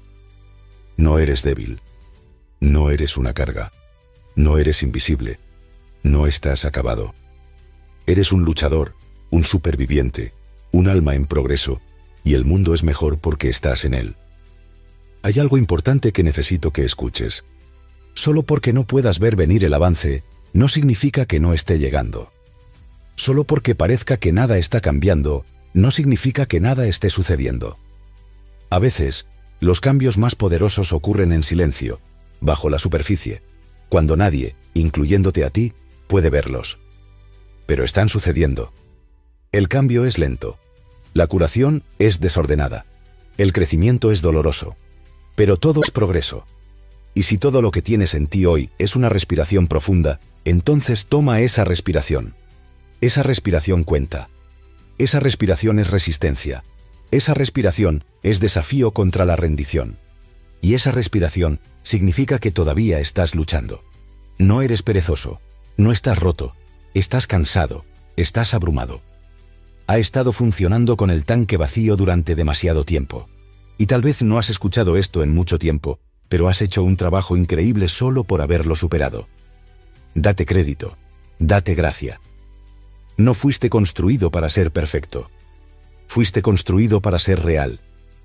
No eres débil. No eres una carga. No eres invisible. No estás acabado. Eres un luchador, un superviviente, un alma en progreso, y el mundo es mejor porque estás en él. Hay algo importante que necesito que escuches. Solo porque no puedas ver venir el avance, no significa que no esté llegando. Solo porque parezca que nada está cambiando, no significa que nada esté sucediendo. A veces, los cambios más poderosos ocurren en silencio, bajo la superficie, cuando nadie, incluyéndote a ti, puede verlos. Pero están sucediendo. El cambio es lento. La curación es desordenada. El crecimiento es doloroso. Pero todo es progreso. Y si todo lo que tienes en ti hoy es una respiración profunda, entonces toma esa respiración. Esa respiración cuenta. Esa respiración es resistencia. Esa respiración es desafío contra la rendición. Y esa respiración significa que todavía estás luchando. No eres perezoso. No estás roto. Estás cansado. Estás abrumado. Ha estado funcionando con el tanque vacío durante demasiado tiempo. Y tal vez no has escuchado esto en mucho tiempo, pero has hecho un trabajo increíble solo por haberlo superado. Date crédito. Date gracia. No fuiste construido para ser perfecto. Fuiste construido para ser real.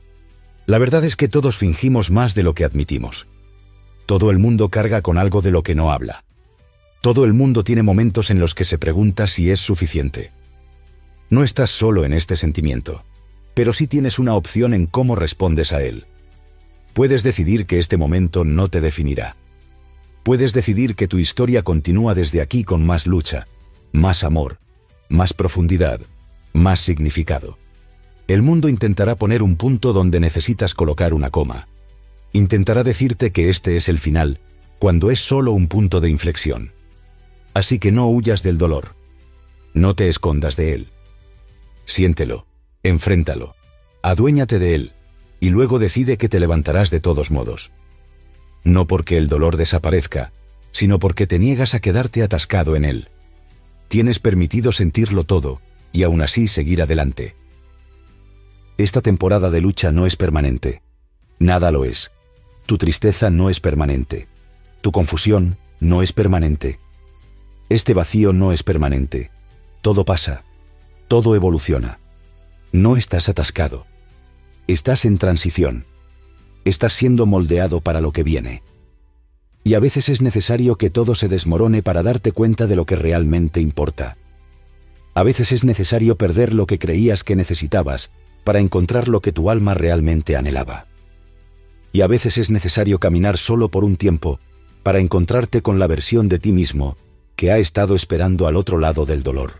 La verdad es que todos fingimos más de lo que admitimos. Todo el mundo carga con algo de lo que no habla. Todo el mundo tiene momentos en los que se pregunta si es suficiente. No estás solo en este sentimiento, pero sí tienes una opción en cómo respondes a él. Puedes decidir que este momento no te definirá. Puedes decidir que tu historia continúa desde aquí con más lucha, más amor, más profundidad, más significado. El mundo intentará poner un punto donde necesitas colocar una coma. Intentará decirte que este es el final, cuando es solo un punto de inflexión. Así que no huyas del dolor. No te escondas de él. Siéntelo, enfréntalo, aduéñate de él, y luego decide que te levantarás de todos modos. No porque el dolor desaparezca, sino porque te niegas a quedarte atascado en él. Tienes permitido sentirlo todo, y aún así seguir adelante. Esta temporada de lucha no es permanente. Nada lo es. Tu tristeza no es permanente. Tu confusión no es permanente. Este vacío no es permanente. Todo pasa. Todo evoluciona. No estás atascado. Estás en transición. Estás siendo moldeado para lo que viene. Y a veces es necesario que todo se desmorone para darte cuenta de lo que realmente importa. A veces es necesario perder lo que creías que necesitabas para encontrar lo que tu alma realmente anhelaba. Y a veces es necesario caminar solo por un tiempo para encontrarte con la versión de ti mismo que ha estado esperando al otro lado del dolor.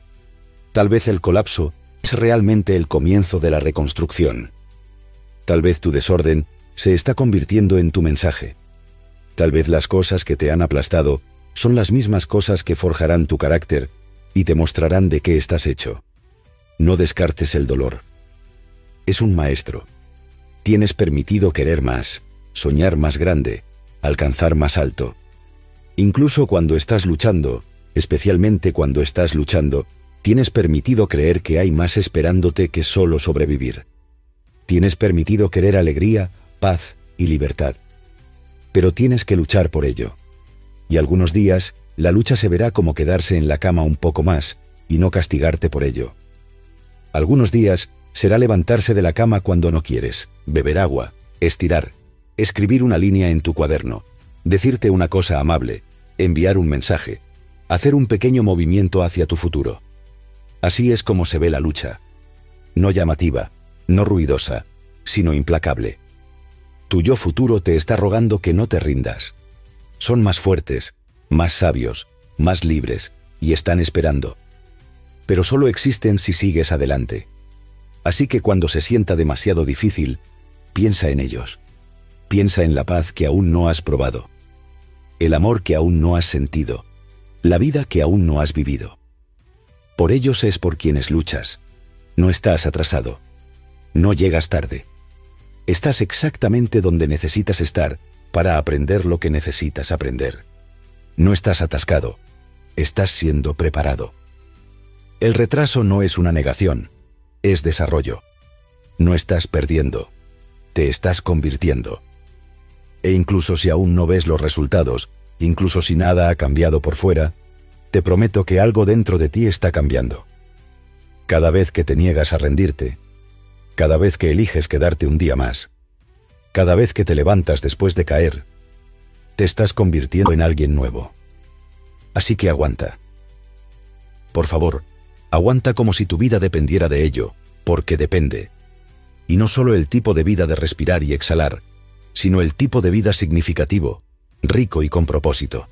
Tal vez el colapso es realmente el comienzo de la reconstrucción. Tal vez tu desorden se está convirtiendo en tu mensaje. Tal vez las cosas que te han aplastado son las mismas cosas que forjarán tu carácter y te mostrarán de qué estás hecho. No descartes el dolor. Es un maestro. Tienes permitido querer más, soñar más grande, alcanzar más alto. Incluso cuando estás luchando, especialmente cuando estás luchando, tienes permitido creer que hay más esperándote que solo sobrevivir. Tienes permitido querer alegría, paz y libertad. Pero tienes que luchar por ello. Y algunos días, la lucha se verá como quedarse en la cama un poco más y no castigarte por ello. Algunos días será levantarse de la cama cuando no quieres, beber agua, estirar, escribir una línea en tu cuaderno, decirte una cosa amable, enviar un mensaje, hacer un pequeño movimiento hacia tu futuro. Así es como se ve la lucha. No llamativa, no ruidosa, sino implacable. Tu yo futuro te está rogando que no te rindas. Son más fuertes, más sabios, más libres, y están esperando. Pero solo existen si sigues adelante. Así que cuando se sienta demasiado difícil, piensa en ellos. Piensa en la paz que aún no has probado, el amor que aún no has sentido, la vida que aún no has vivido. Por ellos es por quienes luchas. No estás atrasado. No llegas tarde. Estás exactamente donde necesitas estar para aprender lo que necesitas aprender. No estás atascado. Estás siendo preparado. El retraso no es una negación, es desarrollo. No estás perdiendo. Te estás convirtiendo. E incluso si aún no ves los resultados, incluso si nada ha cambiado por fuera, te prometo que algo dentro de ti está cambiando. Cada vez que te niegas a rendirte, cada vez que eliges quedarte un día más, cada vez que te levantas después de caer, te estás convirtiendo en alguien nuevo. Así que aguanta. Por favor, aguanta como si tu vida dependiera de ello, porque depende. Y no solo el tipo de vida de respirar y exhalar, sino el tipo de vida significativo, rico y con propósito.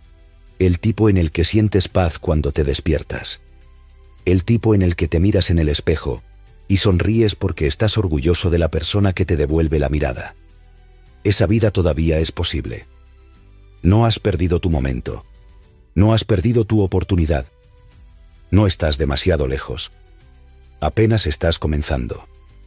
El tipo en el que sientes paz cuando te despiertas. El tipo en el que te miras en el espejo y sonríes porque estás orgulloso de la persona que te devuelve la mirada. Esa vida todavía es posible. No has perdido tu momento. No has perdido tu oportunidad. No estás demasiado lejos. Apenas estás comenzando.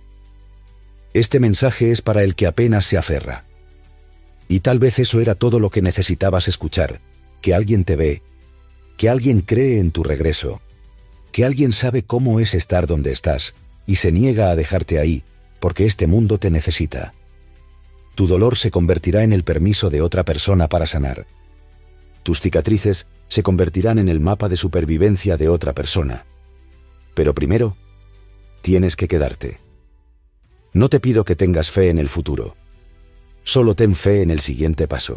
Este mensaje es para el que apenas se aferra. Y tal vez eso era todo lo que necesitabas escuchar, que alguien te ve, que alguien cree en tu regreso, que alguien sabe cómo es estar donde estás y se niega a dejarte ahí, porque este mundo te necesita. Tu dolor se convertirá en el permiso de otra persona para sanar. Tus cicatrices se convertirán en el mapa de supervivencia de otra persona. Pero primero, tienes que quedarte. No te pido que tengas fe en el futuro. Solo ten fe en el siguiente paso.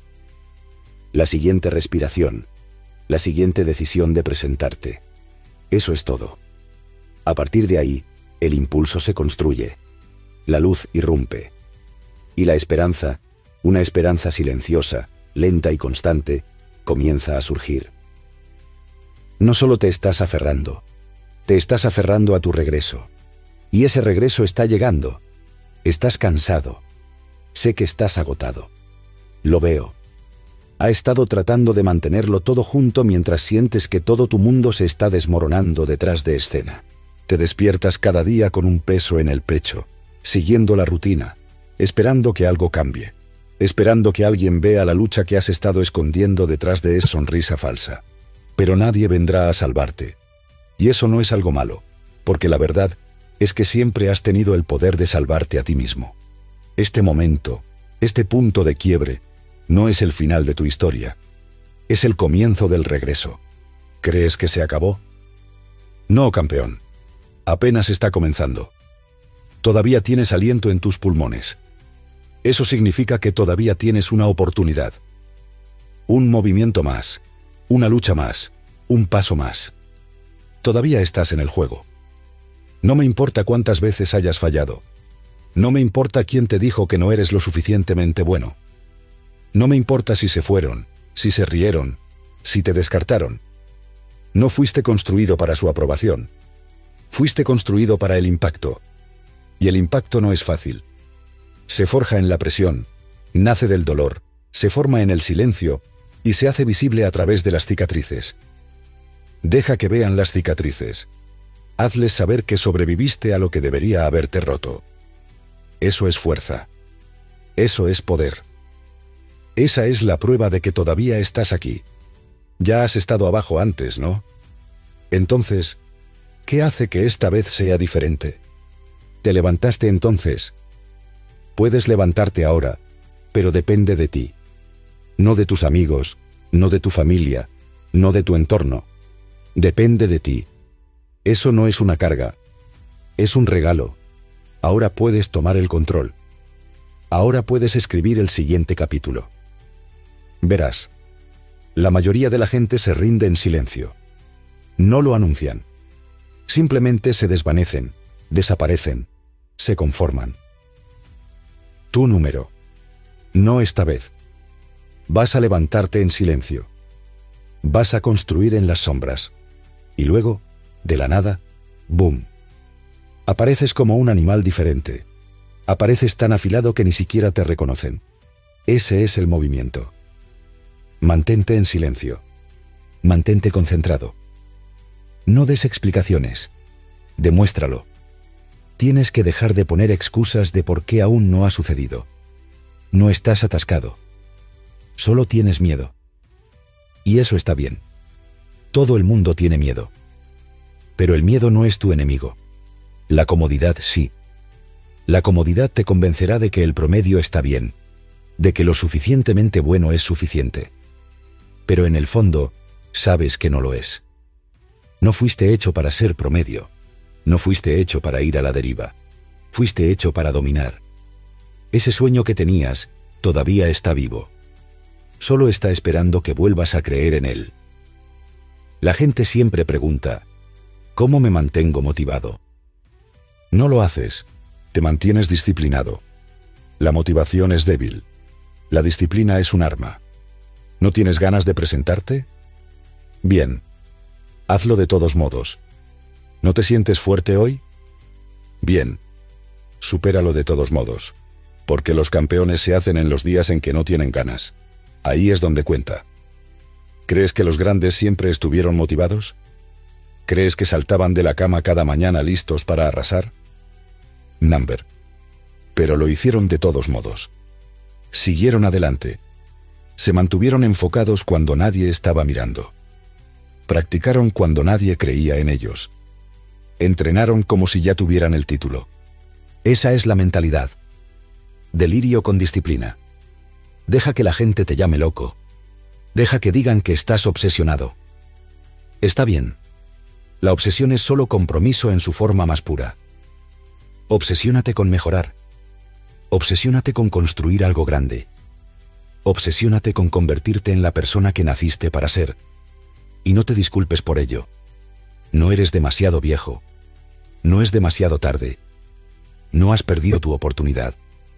La siguiente respiración. La siguiente decisión de presentarte. Eso es todo. A partir de ahí, el impulso se construye. La luz irrumpe. Y la esperanza, una esperanza silenciosa, lenta y constante, comienza a surgir. No solo te estás aferrando a tu regreso. Y ese regreso está llegando. Estás cansado. Sé que estás agotado. Lo veo. Ha estado tratando de mantenerlo todo junto mientras sientes que todo tu mundo se está desmoronando detrás de escena. Te despiertas cada día con un peso en el pecho, siguiendo la rutina, esperando que algo cambie, esperando que alguien vea la lucha que has estado escondiendo detrás de esa sonrisa falsa. Pero nadie vendrá a salvarte. Y eso no es algo malo, porque la verdad es que siempre has tenido el poder de salvarte a ti mismo. Este momento, este punto de quiebre, no es el final de tu historia, Es el comienzo del regreso. ¿Crees que se acabó? No, campeón. Apenas está comenzando. Todavía tienes aliento en tus pulmones. Eso significa que todavía tienes una oportunidad. Un movimiento más, una lucha más, un paso más. Todavía estás en el juego. No me importa cuántas veces hayas fallado. No me importa quién te dijo que no eres lo suficientemente bueno. No me importa si se fueron, si se rieron, si te descartaron. No fuiste construido para su aprobación. Fuiste construido para el impacto. Y el impacto no es fácil. Se forja en la presión, nace del dolor, se forma en el silencio y se hace visible a través de las cicatrices. Deja que vean las cicatrices. Hazles saber que sobreviviste a lo que debería haberte roto. Eso es fuerza. Eso es poder. Esa es la prueba de que todavía estás aquí. Ya has estado abajo antes, ¿no? Entonces, ¿qué hace que esta vez sea diferente? Te levantaste entonces. Puedes levantarte ahora, pero depende de ti. No de tus amigos, no de tu familia, no de tu entorno. Depende de ti. Eso no es una carga. Es un regalo. Ahora puedes tomar el control. Ahora puedes escribir el siguiente capítulo. Verás, la mayoría de la gente se rinde en silencio. No lo anuncian. Simplemente se desvanecen, desaparecen, se conforman. Tu número. No esta vez. Vas a levantarte en silencio. Vas a construir en las sombras. Y luego, de la nada, ¡boom! Apareces como un animal diferente. Apareces tan afilado que ni siquiera te reconocen. Ese es el movimiento. Mantente en silencio. Mantente concentrado. No des explicaciones. Demuéstralo. Tienes que dejar de poner excusas de por qué aún no ha sucedido. No estás atascado. Solo tienes miedo. Y eso está bien. Todo el mundo tiene miedo. Pero el miedo no es tu enemigo. La comodidad sí. La comodidad te convencerá de que el promedio está bien, de que lo suficientemente bueno es suficiente. Pero en el fondo, sabes que no lo es. No fuiste hecho para ser promedio. No fuiste hecho para ir a la deriva. Fuiste hecho para dominar. Ese sueño que tenías todavía está vivo. Solo está esperando que vuelvas a creer en él. La gente siempre pregunta, ¿cómo me mantengo motivado? No lo haces, te mantienes disciplinado. La motivación es débil. La disciplina es un arma. ¿No tienes ganas de presentarte? Bien. Hazlo de todos modos. ¿No te sientes fuerte hoy? Bien. Supéralo de todos modos. Porque los campeones se hacen en los días en que no tienen ganas. Ahí es donde cuenta. ¿Crees que los grandes siempre estuvieron motivados? ¿Crees que saltaban de la cama cada mañana listos para arrasar? Number. Pero lo hicieron de todos modos. Siguieron adelante. Se mantuvieron enfocados cuando nadie estaba mirando. Practicaron cuando nadie creía en ellos. Entrenaron como si ya tuvieran el título. Esa es la mentalidad. Delirio con disciplina. Deja que la gente te llame loco. Deja que digan que estás obsesionado. Está bien. La obsesión es solo compromiso en su forma más pura. Obsesiónate con mejorar. Obsesiónate con construir algo grande. Obsesiónate con convertirte en la persona que naciste para ser. Y no te disculpes por ello. No eres demasiado viejo. No es demasiado tarde. No has perdido tu oportunidad.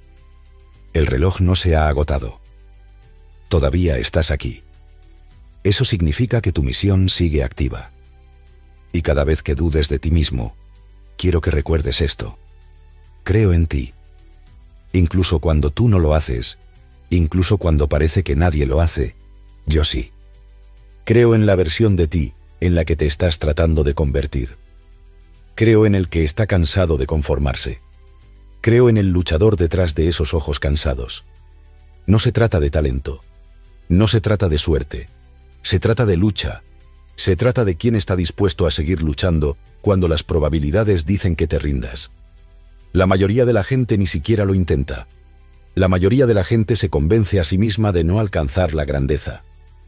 El reloj no se ha agotado. Todavía estás aquí. Eso significa que tu misión sigue activa. Y cada vez que dudes de ti mismo, quiero que recuerdes esto. Creo en ti. Incluso cuando tú no lo haces, incluso cuando parece que nadie lo hace, yo sí. Creo en la versión de ti en la que te estás tratando de convertir. Creo en el que está cansado de conformarse. Creo en el luchador detrás de esos ojos cansados. No se trata de talento. No se trata de suerte. Se trata de lucha. Se trata de quién está dispuesto a seguir luchando cuando las probabilidades dicen que te rindas. La mayoría de la gente ni siquiera lo intenta. La mayoría de la gente se convence a sí misma de no alcanzar la grandeza.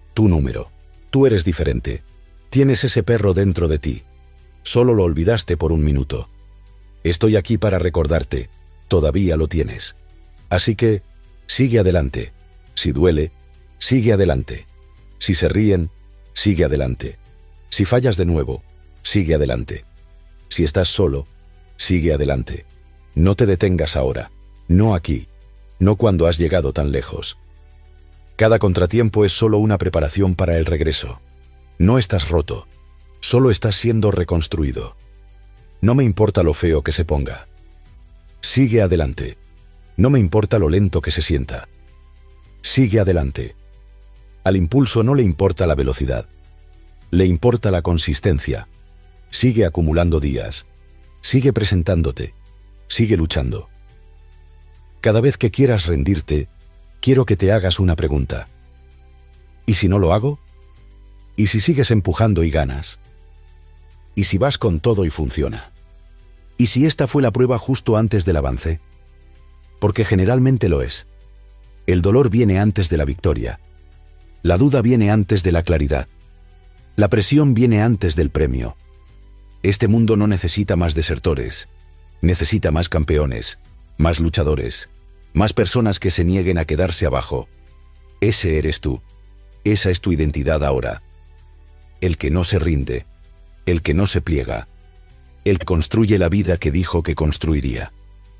Tu número. Tú eres diferente. Tienes ese perro dentro de ti. Solo lo olvidaste por un minuto. Estoy aquí para recordarte. Todavía lo tienes. Así que, sigue adelante. Si duele, sigue adelante. Si se ríen, sigue adelante. Si fallas de nuevo, sigue adelante. Si estás solo, sigue adelante. No te detengas ahora. No aquí. No cuando has llegado tan lejos. Cada contratiempo es solo una preparación para el regreso. No estás roto. Solo estás siendo reconstruido. No me importa lo feo que se ponga. Sigue adelante. No me importa lo lento que se sienta. Sigue adelante. Al impulso no le importa la velocidad. Le importa la consistencia. Sigue acumulando días. Sigue presentándote. Sigue luchando. Cada vez que quieras rendirte, quiero que te hagas una pregunta. ¿Y si no lo hago? ¿Y si sigues empujando y ganas? ¿Y si vas con todo y funciona? ¿Y si esta fue la prueba justo antes del avance? Porque generalmente lo es. El dolor viene antes de la victoria. La duda viene antes de la claridad. La presión viene antes del premio. Este mundo no necesita más desertores. Necesita más campeones, más luchadores, más personas que se nieguen a quedarse abajo. Ese eres tú. Esa es tu identidad ahora. El que no se rinde. El que no se pliega. El que construye la vida que dijo que construiría.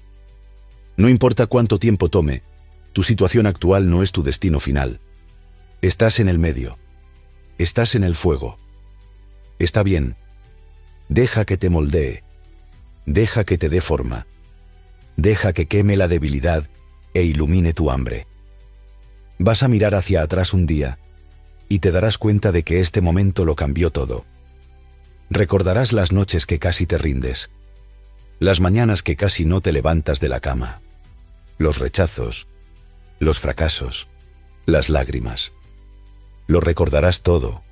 No importa cuánto tiempo tome, tu situación actual no es tu destino final. Estás en el medio. Estás en el fuego. Está bien. Deja que te moldee. Deja que te dé forma. Deja que queme la debilidad e ilumine tu hambre. Vas a mirar hacia atrás un día y te darás cuenta de que este momento lo cambió todo. Recordarás las noches que casi te rindes, las mañanas que casi no te levantas de la cama, los rechazos, los fracasos, las lágrimas. Lo recordarás todo.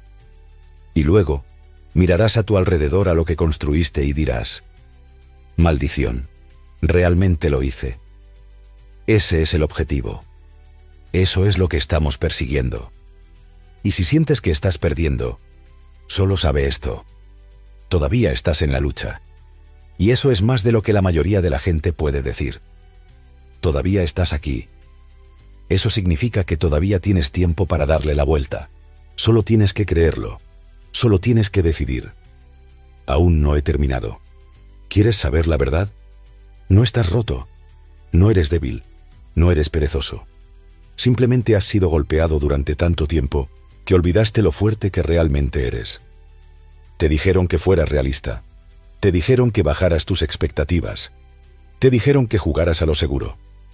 Y luego, mirarás a tu alrededor a lo que construiste y dirás: maldición, realmente lo hice. Ese es el objetivo. Eso es lo que estamos persiguiendo. Y si sientes que estás perdiendo, solo sabe esto: todavía estás en la lucha. Y eso es más de lo que la mayoría de la gente puede decir. Todavía estás aquí. Eso significa que todavía tienes tiempo para darle la vuelta. Solo tienes que creerlo. Solo tienes que decidir. Aún no he terminado. ¿Quieres saber la verdad? No estás roto. No eres débil. No eres perezoso. Simplemente has sido golpeado durante tanto tiempo que olvidaste lo fuerte que realmente eres. Te dijeron que fueras realista. Te dijeron que bajaras tus expectativas. Te dijeron que jugaras a lo seguro.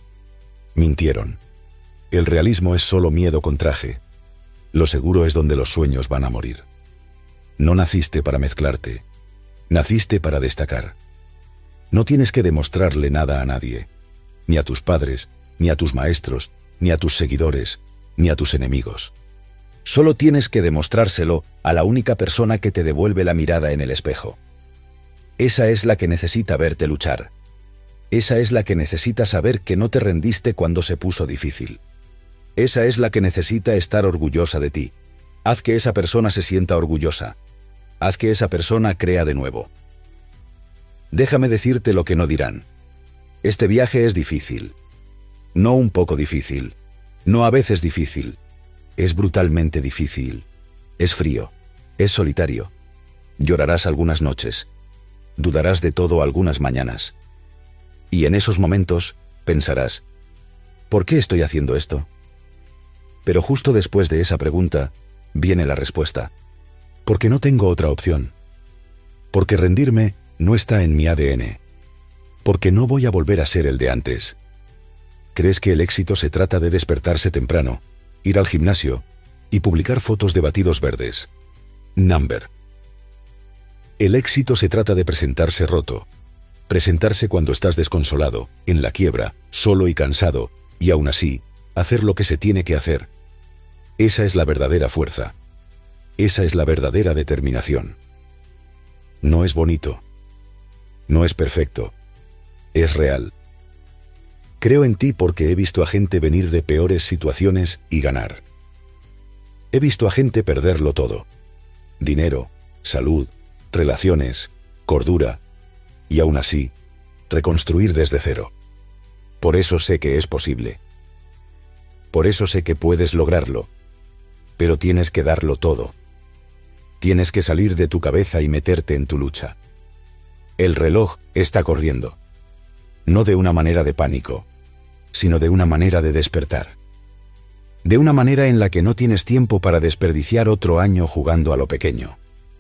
Mintieron. El realismo es solo miedo con traje. Lo seguro es donde los sueños van a morir. No naciste para mezclarte. Naciste para destacar. No tienes que demostrarle nada a nadie. Ni a tus padres, ni a tus maestros, ni a tus seguidores, ni a tus enemigos. Solo tienes que demostrárselo a la única persona que te devuelve la mirada en el espejo. Esa es la que necesita verte luchar. Esa es la que necesita saber que no te rendiste cuando se puso difícil. Esa es la que necesita estar orgullosa de ti. Haz que esa persona se sienta orgullosa. Haz que esa persona crea de nuevo. Déjame decirte lo que no dirán. Este viaje es difícil. No un poco difícil. No a veces difícil. Es brutalmente difícil. Es frío. Es solitario. Llorarás algunas noches. Dudarás de todo algunas mañanas. Y en esos momentos pensarás: ¿por qué estoy haciendo esto? Pero justo después de esa pregunta viene la respuesta: porque no tengo otra opción. Porque rendirme no está en mi ADN. Porque no voy a volver a ser el de antes. ¿Crees que el éxito se trata de despertarse temprano, ir al gimnasio y publicar fotos de batidos verdes? Number. El éxito se trata de presentarse roto. Presentarse cuando estás desconsolado, en la quiebra, solo y cansado, y aún así, hacer lo que se tiene que hacer. Esa es la verdadera fuerza. Esa es la verdadera determinación. No es bonito. No es perfecto. Es real. Creo en ti porque he visto a gente venir de peores situaciones y ganar. He visto a gente perderlo todo. Dinero, salud, relaciones, cordura, y aún así, reconstruir desde cero. Por eso sé que es posible. Por eso sé que puedes lograrlo. Pero tienes que darlo todo. Tienes que salir de tu cabeza y meterte en tu lucha. El reloj está corriendo. No de una manera de pánico, sino de una manera de despertar. De una manera en la que no tienes tiempo para desperdiciar otro año jugando a lo pequeño.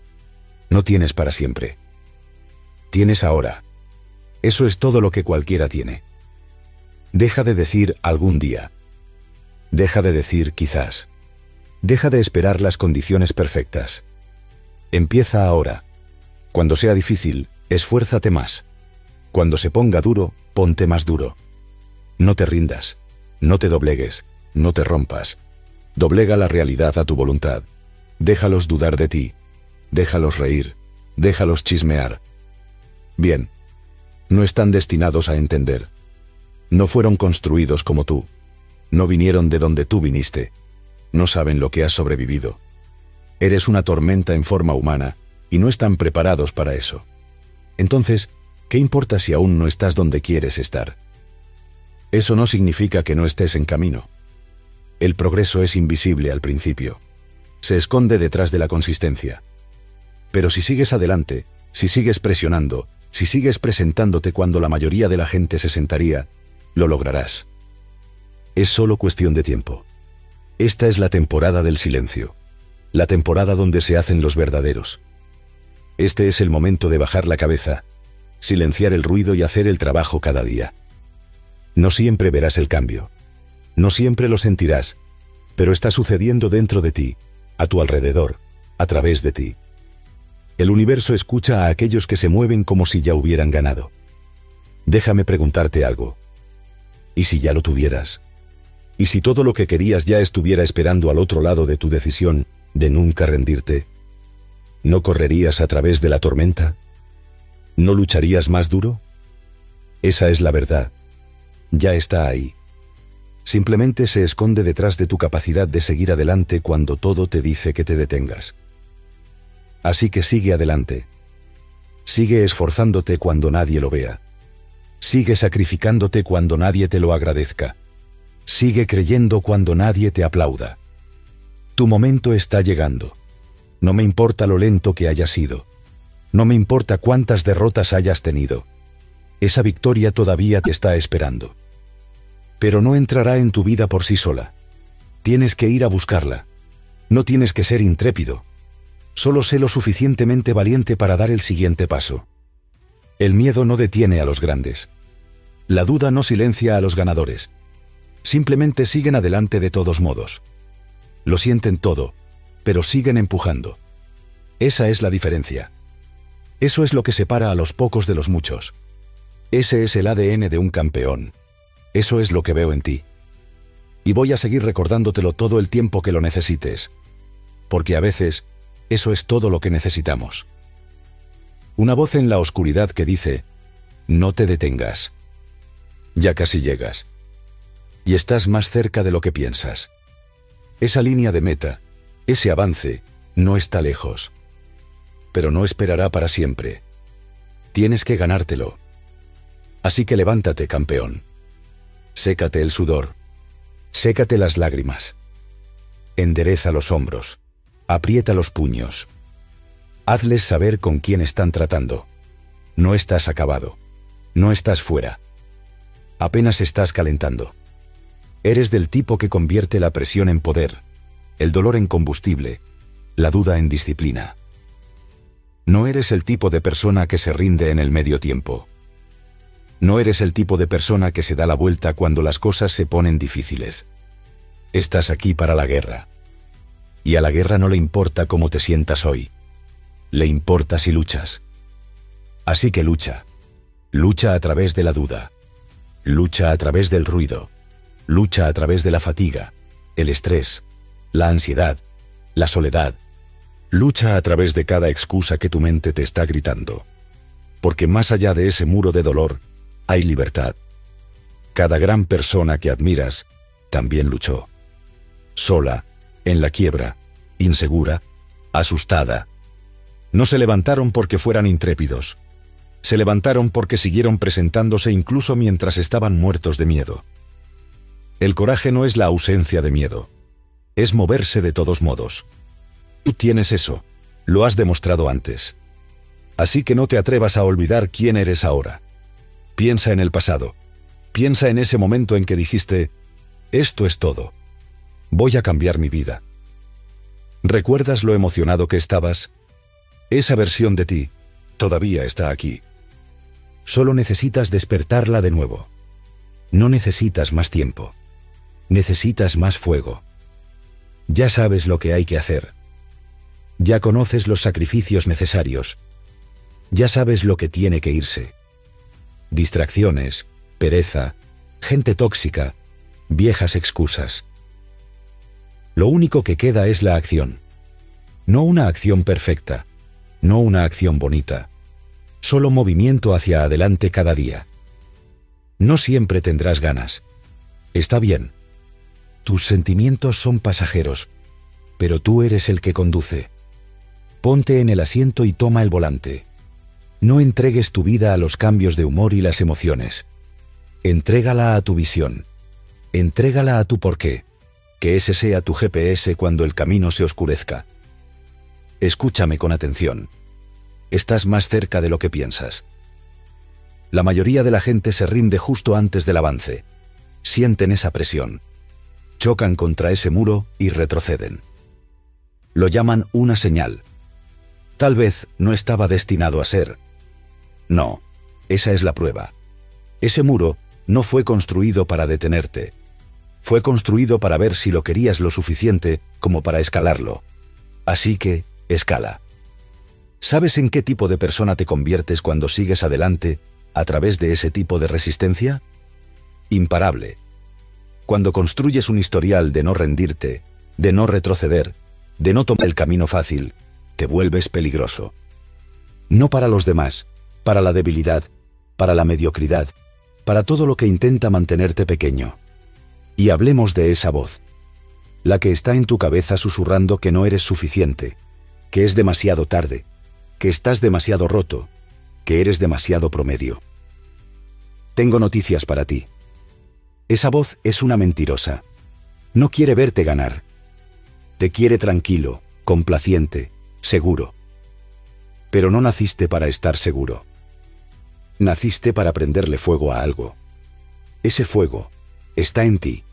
No tienes para siempre. Tienes ahora. Eso es todo lo que cualquiera tiene. Deja de decir algún día. Deja de decir quizás. Deja de esperar las condiciones perfectas. Empieza ahora. Cuando sea difícil, esfuérzate más. Cuando se ponga duro, ponte más duro. No te rindas. No te doblegues. No te rompas. Doblega la realidad a tu voluntad. Déjalos dudar de ti. Déjalos reír. Déjalos chismear. Bien. No están destinados a entender. No fueron construidos como tú. No vinieron de donde tú viniste. No saben lo que has sobrevivido. Eres una tormenta en forma humana, y no están preparados para eso. Entonces, ¿qué importa si aún no estás donde quieres estar? Eso no significa que no estés en camino. El progreso es invisible al principio. Se esconde detrás de la consistencia. Pero si sigues adelante, si sigues presionando, si sigues presentándote cuando la mayoría de la gente se sentaría, lo lograrás. Es solo cuestión de tiempo. Esta es la temporada del silencio. La temporada donde se hacen los verdaderos. Este es el momento de bajar la cabeza, silenciar el ruido y hacer el trabajo cada día. No siempre verás el cambio. No siempre lo sentirás, pero está sucediendo dentro de ti, a tu alrededor, a través de ti. El universo escucha a aquellos que se mueven como si ya hubieran ganado. Déjame preguntarte algo. ¿Y si ya lo tuvieras? ¿Y si todo lo que querías ya estuviera esperando al otro lado de tu decisión de nunca rendirte? ¿No correrías a través de la tormenta? ¿No lucharías más duro? Esa es la verdad. Ya está ahí. Simplemente se esconde detrás de tu capacidad de seguir adelante cuando todo te dice que te detengas. Así que sigue adelante. Sigue esforzándote cuando nadie lo vea. Sigue sacrificándote cuando nadie te lo agradezca. Sigue creyendo cuando nadie te aplauda. Tu momento está llegando. No me importa lo lento que hayas sido. No me importa cuántas derrotas hayas tenido. Esa victoria todavía te está esperando. Pero no entrará en tu vida por sí sola. Tienes que ir a buscarla. No tienes que ser intrépido. Solo sé lo suficientemente valiente para dar el siguiente paso. El miedo no detiene a los grandes. La duda no silencia a los ganadores. Simplemente siguen adelante de todos modos. Lo sienten todo, pero siguen empujando. Esa es la diferencia. Eso es lo que separa a los pocos de los muchos. Ese es el ADN de un campeón. Eso es lo que veo en ti. Y voy a seguir recordándotelo todo el tiempo que lo necesites. Porque a veces, eso es todo lo que necesitamos. Una voz en la oscuridad que dice, no te detengas. Ya casi llegas. Y estás más cerca de lo que piensas. Esa línea de meta, ese avance, no está lejos. Pero no esperará para siempre. Tienes que ganártelo. Así que levántate, campeón. Sécate el sudor. Sécate las lágrimas. Endereza los hombros. Aprieta los puños. Hazles saber con quién están tratando. No estás acabado. No estás fuera. Apenas estás calentando. Eres del tipo que convierte la presión en poder, el dolor en combustible, la duda en disciplina. No eres el tipo de persona que se rinde en el medio tiempo. No eres el tipo de persona que se da la vuelta cuando las cosas se ponen difíciles. Estás aquí para la guerra. Y a la guerra no le importa cómo te sientas hoy. Le importa si luchas. Así que lucha. Lucha a través de la duda. Lucha a través del ruido. Lucha a través de la fatiga, el estrés, la ansiedad, la soledad. Lucha a través de cada excusa que tu mente te está gritando. Porque más allá de ese muro de dolor, hay libertad. Cada gran persona que admiras también luchó. Sola, en la quiebra, insegura, asustada. No se levantaron porque fueran intrépidos. Se levantaron porque siguieron presentándose incluso mientras estaban muertos de miedo. El coraje no es la ausencia de miedo. Es moverse de todos modos. Tú tienes eso. Lo has demostrado antes. Así que no te atrevas a olvidar quién eres ahora. Piensa en el pasado. Piensa en ese momento en que dijiste, esto es todo. Voy a cambiar mi vida. ¿Recuerdas lo emocionado que estabas? Esa versión de ti todavía está aquí. Solo necesitas despertarla de nuevo. No necesitas más tiempo. Necesitas más fuego. Ya sabes lo que hay que hacer. Ya conoces los sacrificios necesarios. Ya sabes lo que tiene que irse. Distracciones, pereza, gente tóxica, viejas excusas. Lo único que queda es la acción. No una acción perfecta, no una acción bonita. Solo movimiento hacia adelante cada día. No siempre tendrás ganas. Está bien. Tus sentimientos son pasajeros, pero tú eres el que conduce. Ponte en el asiento y toma el volante. No entregues tu vida a los cambios de humor y las emociones. Entrégala a tu visión. Entrégala a tu porqué. Que ese sea tu GPS cuando el camino se oscurezca. Escúchame con atención. Estás más cerca de lo que piensas. La mayoría de la gente se rinde justo antes del avance. Sienten esa presión. Chocan contra ese muro y retroceden. Lo llaman una señal. Tal vez no estaba destinado a ser. No, esa es la prueba. Ese muro no fue construido para detenerte. Fue construido para ver si lo querías lo suficiente como para escalarlo. Así que, escala. ¿Sabes en qué tipo de persona te conviertes cuando sigues adelante a través de ese tipo de resistencia? Imparable. Cuando construyes un historial de no rendirte, de no retroceder, de no tomar el camino fácil, te vuelves peligroso. No para los demás, para la debilidad, para la mediocridad, para todo lo que intenta mantenerte pequeño. Y hablemos de esa voz. La que está en tu cabeza susurrando que no eres suficiente, que es demasiado tarde, que estás demasiado roto, que eres demasiado promedio. Tengo noticias para ti. Esa voz es una mentirosa. No quiere verte ganar. Te quiere tranquilo, complaciente, seguro. Pero no naciste para estar seguro. Naciste para prenderle fuego a algo. Ese fuego está en ti.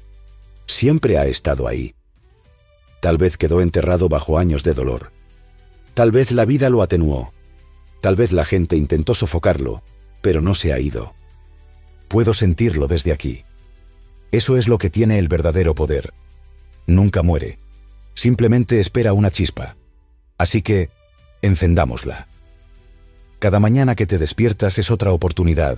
Siempre ha estado ahí. Tal vez quedó enterrado bajo años de dolor. Tal vez la vida lo atenuó. Tal vez la gente intentó sofocarlo, pero no se ha ido. Puedo sentirlo desde aquí. Eso es lo que tiene el verdadero poder. Nunca muere. Simplemente espera una chispa. Así que, encendámosla. Cada mañana que te despiertas es otra oportunidad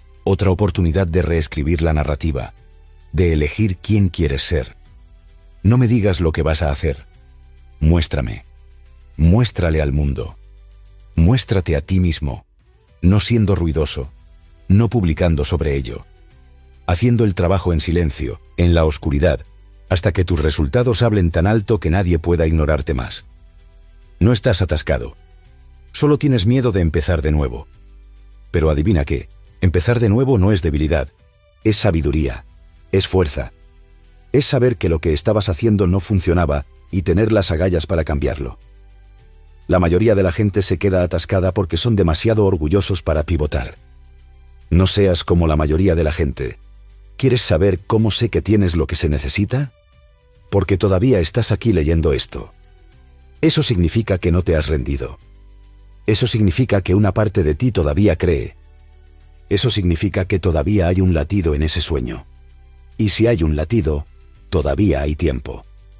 de reescribir la narrativa, de elegir quién quieres ser. No me digas lo que vas a hacer. Muéstrame. Muéstrale al mundo. Muéstrate a ti mismo, no siendo ruidoso, no publicando sobre ello, haciendo el trabajo en silencio, en la oscuridad, hasta que tus resultados hablen tan alto que nadie pueda ignorarte más. No estás atascado. Solo tienes miedo de empezar de nuevo. Pero adivina qué, empezar de nuevo no es debilidad, es sabiduría, es fuerza. Es saber que lo que estabas haciendo no funcionaba y tener las agallas para cambiarlo. La mayoría de la gente se queda atascada porque son demasiado orgullosos para pivotar. No seas como la mayoría de la gente. ¿Quieres saber cómo sé que tienes lo que se necesita? Porque todavía estás aquí leyendo esto. Eso significa que no te has rendido. Eso significa que una parte de ti todavía cree. Eso significa que todavía hay un latido en ese sueño. Y si hay un latido, todavía hay tiempo.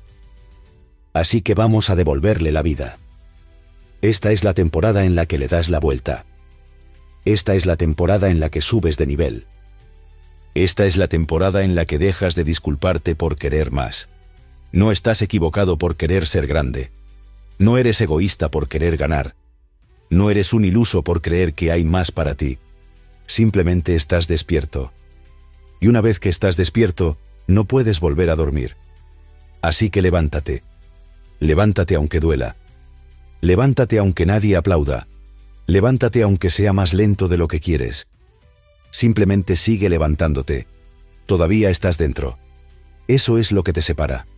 Así que vamos a devolverle la vida. Esta es la temporada en la que le das la vuelta. Esta es la temporada en la que subes de nivel. Esta es la temporada en la que dejas de disculparte por querer más. No estás equivocado por querer ser grande. No eres egoísta por querer ganar. No eres un iluso por creer que hay más para ti. Simplemente estás despierto. Y una vez que estás despierto, no puedes volver a dormir. Así que levántate. Levántate aunque duela. Levántate aunque nadie aplauda. Levántate aunque sea más lento de lo que quieres. Simplemente sigue levantándote. Todavía estás dentro. Eso es lo que te separa.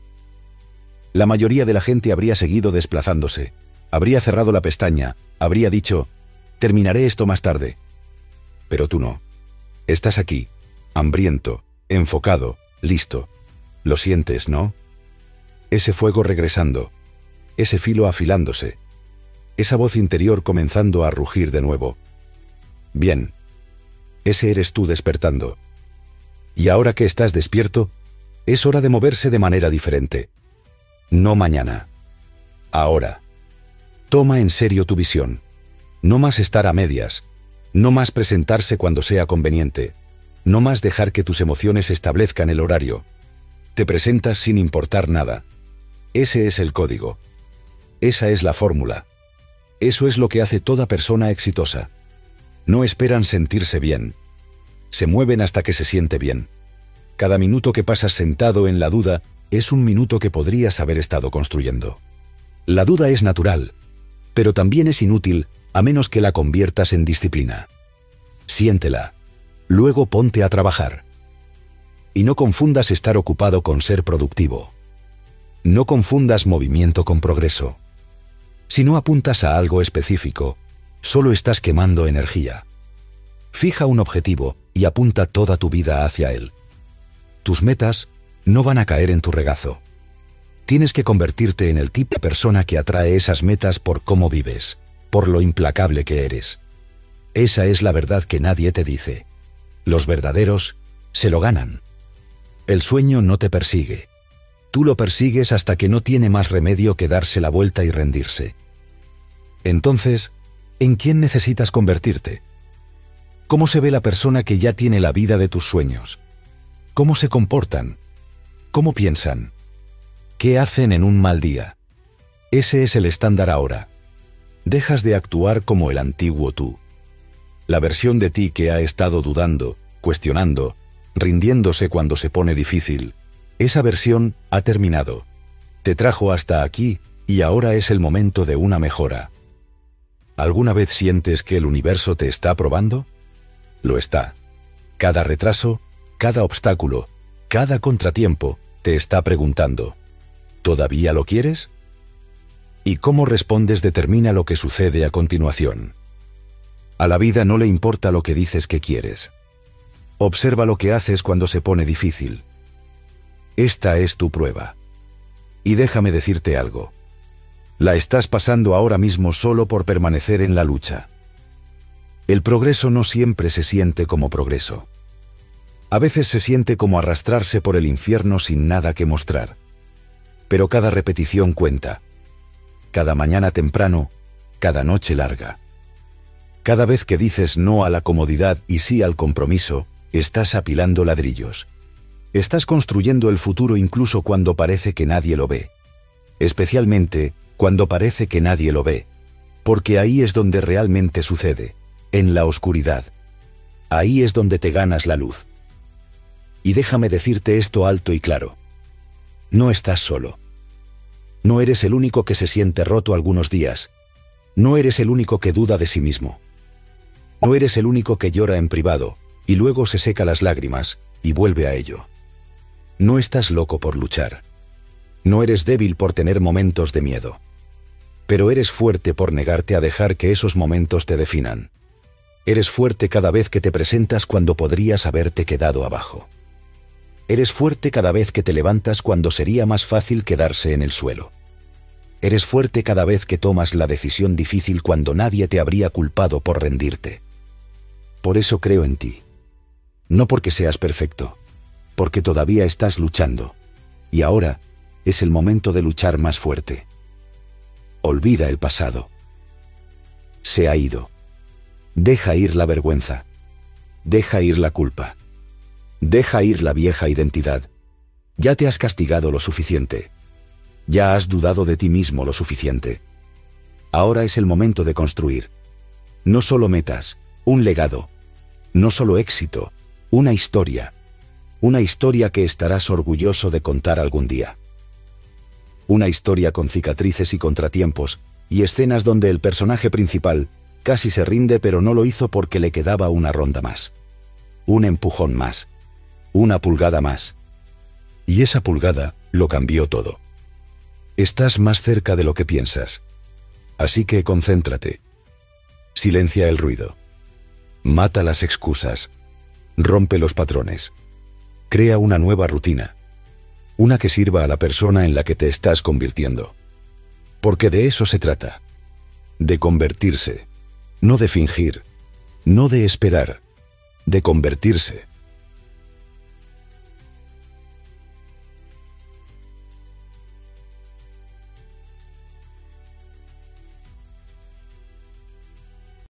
La mayoría de la gente habría seguido desplazándose. Habría cerrado la pestaña. Habría dicho, terminaré esto más tarde. Pero tú no. Estás aquí, hambriento, enfocado, listo. Lo sientes, ¿no? Ese fuego regresando. Ese filo afilándose. Esa voz interior comenzando a rugir de nuevo. Bien. Ese eres tú despertando. Y ahora que estás despierto, es hora de moverse de manera diferente. No mañana. Ahora. Toma en serio tu visión. No más estar a medias. No más presentarse cuando sea conveniente. No más dejar que tus emociones establezcan el horario. Te presentas sin importar nada. Ese es el código. Esa es la fórmula. Eso es lo que hace toda persona exitosa. No esperan sentirse bien. Se mueven hasta que se siente bien. Cada minuto que pasas sentado en la duda es un minuto que podrías haber estado construyendo. La duda es natural, pero también es inútil a menos que la conviertas en disciplina. Siéntela. Luego ponte a trabajar. Y no confundas estar ocupado con ser productivo. No confundas movimiento con progreso. Si no apuntas a algo específico, solo estás quemando energía. Fija un objetivo y apunta toda tu vida hacia él. Tus metas no van a caer en tu regazo. Tienes que convertirte en el tipo de persona que atrae esas metas por cómo vives, por lo implacable que eres. Esa es la verdad que nadie te dice. Los verdaderos se lo ganan. El sueño no te persigue. Tú lo persigues hasta que no tiene más remedio que darse la vuelta y rendirse. Entonces, ¿en quién necesitas convertirte? ¿Cómo se ve la persona que ya tiene la vida de tus sueños? ¿Cómo se comportan? ¿Cómo piensan? ¿Qué hacen en un mal día? Ese es el estándar ahora. Dejas de actuar como el antiguo tú. La versión de ti que ha estado dudando, cuestionando, rindiéndose cuando se pone difícil. Esa versión ha terminado. Te trajo hasta aquí y ahora es el momento de una mejora. ¿Alguna vez sientes que el universo te está probando? Lo está. Cada retraso, cada obstáculo, cada contratiempo te está preguntando, ¿todavía lo quieres? Y cómo respondes determina lo que sucede a continuación. A la vida no le importa lo que dices que quieres. Observa lo que haces cuando se pone difícil. Esta es tu prueba. Y déjame decirte algo. La estás pasando ahora mismo solo por permanecer en la lucha. El progreso no siempre se siente como progreso. A veces se siente como arrastrarse por el infierno sin nada que mostrar. Pero cada repetición cuenta. Cada mañana temprano, cada noche larga. Cada vez que dices no a la comodidad y sí al compromiso, estás apilando ladrillos. Estás construyendo el futuro incluso cuando parece que nadie lo ve. Especialmente cuando parece que nadie lo ve. Porque ahí es donde realmente sucede, en la oscuridad. Ahí es donde te ganas la luz. Y déjame decirte esto alto y claro. No estás solo. No eres el único que se siente roto algunos días. No eres el único que duda de sí mismo. No eres el único que llora en privado, y luego se seca las lágrimas, y vuelve a ello. No estás loco por luchar. No eres débil por tener momentos de miedo. Pero eres fuerte por negarte a dejar que esos momentos te definan. Eres fuerte cada vez que te presentas cuando podrías haberte quedado abajo. Eres fuerte cada vez que te levantas cuando sería más fácil quedarse en el suelo. Eres fuerte cada vez que tomas la decisión difícil cuando nadie te habría culpado por rendirte. Por eso creo en ti. No porque seas perfecto, porque todavía estás luchando. Y ahora es el momento de luchar más fuerte. Olvida el pasado. Se ha ido. Deja ir la vergüenza. Deja ir la culpa. Deja ir la vieja identidad. Ya te has castigado lo suficiente. Ya has dudado de ti mismo lo suficiente. Ahora es el momento de construir. No solo metas, un legado. No solo éxito, una historia. Una historia que estarás orgulloso de contar algún día. Una historia con cicatrices y contratiempos, y escenas donde el personaje principal casi se rinde, pero no lo hizo porque le quedaba una ronda más. Un empujón más. Una pulgada más. Y esa pulgada lo cambió todo. Estás más cerca de lo que piensas. Así que concéntrate. Silencia el ruido. Mata las excusas. Rompe los patrones. Crea una nueva rutina. Una que sirva a la persona en la que te estás convirtiendo. Porque de eso se trata. De convertirse. No de fingir. No de esperar. De convertirse.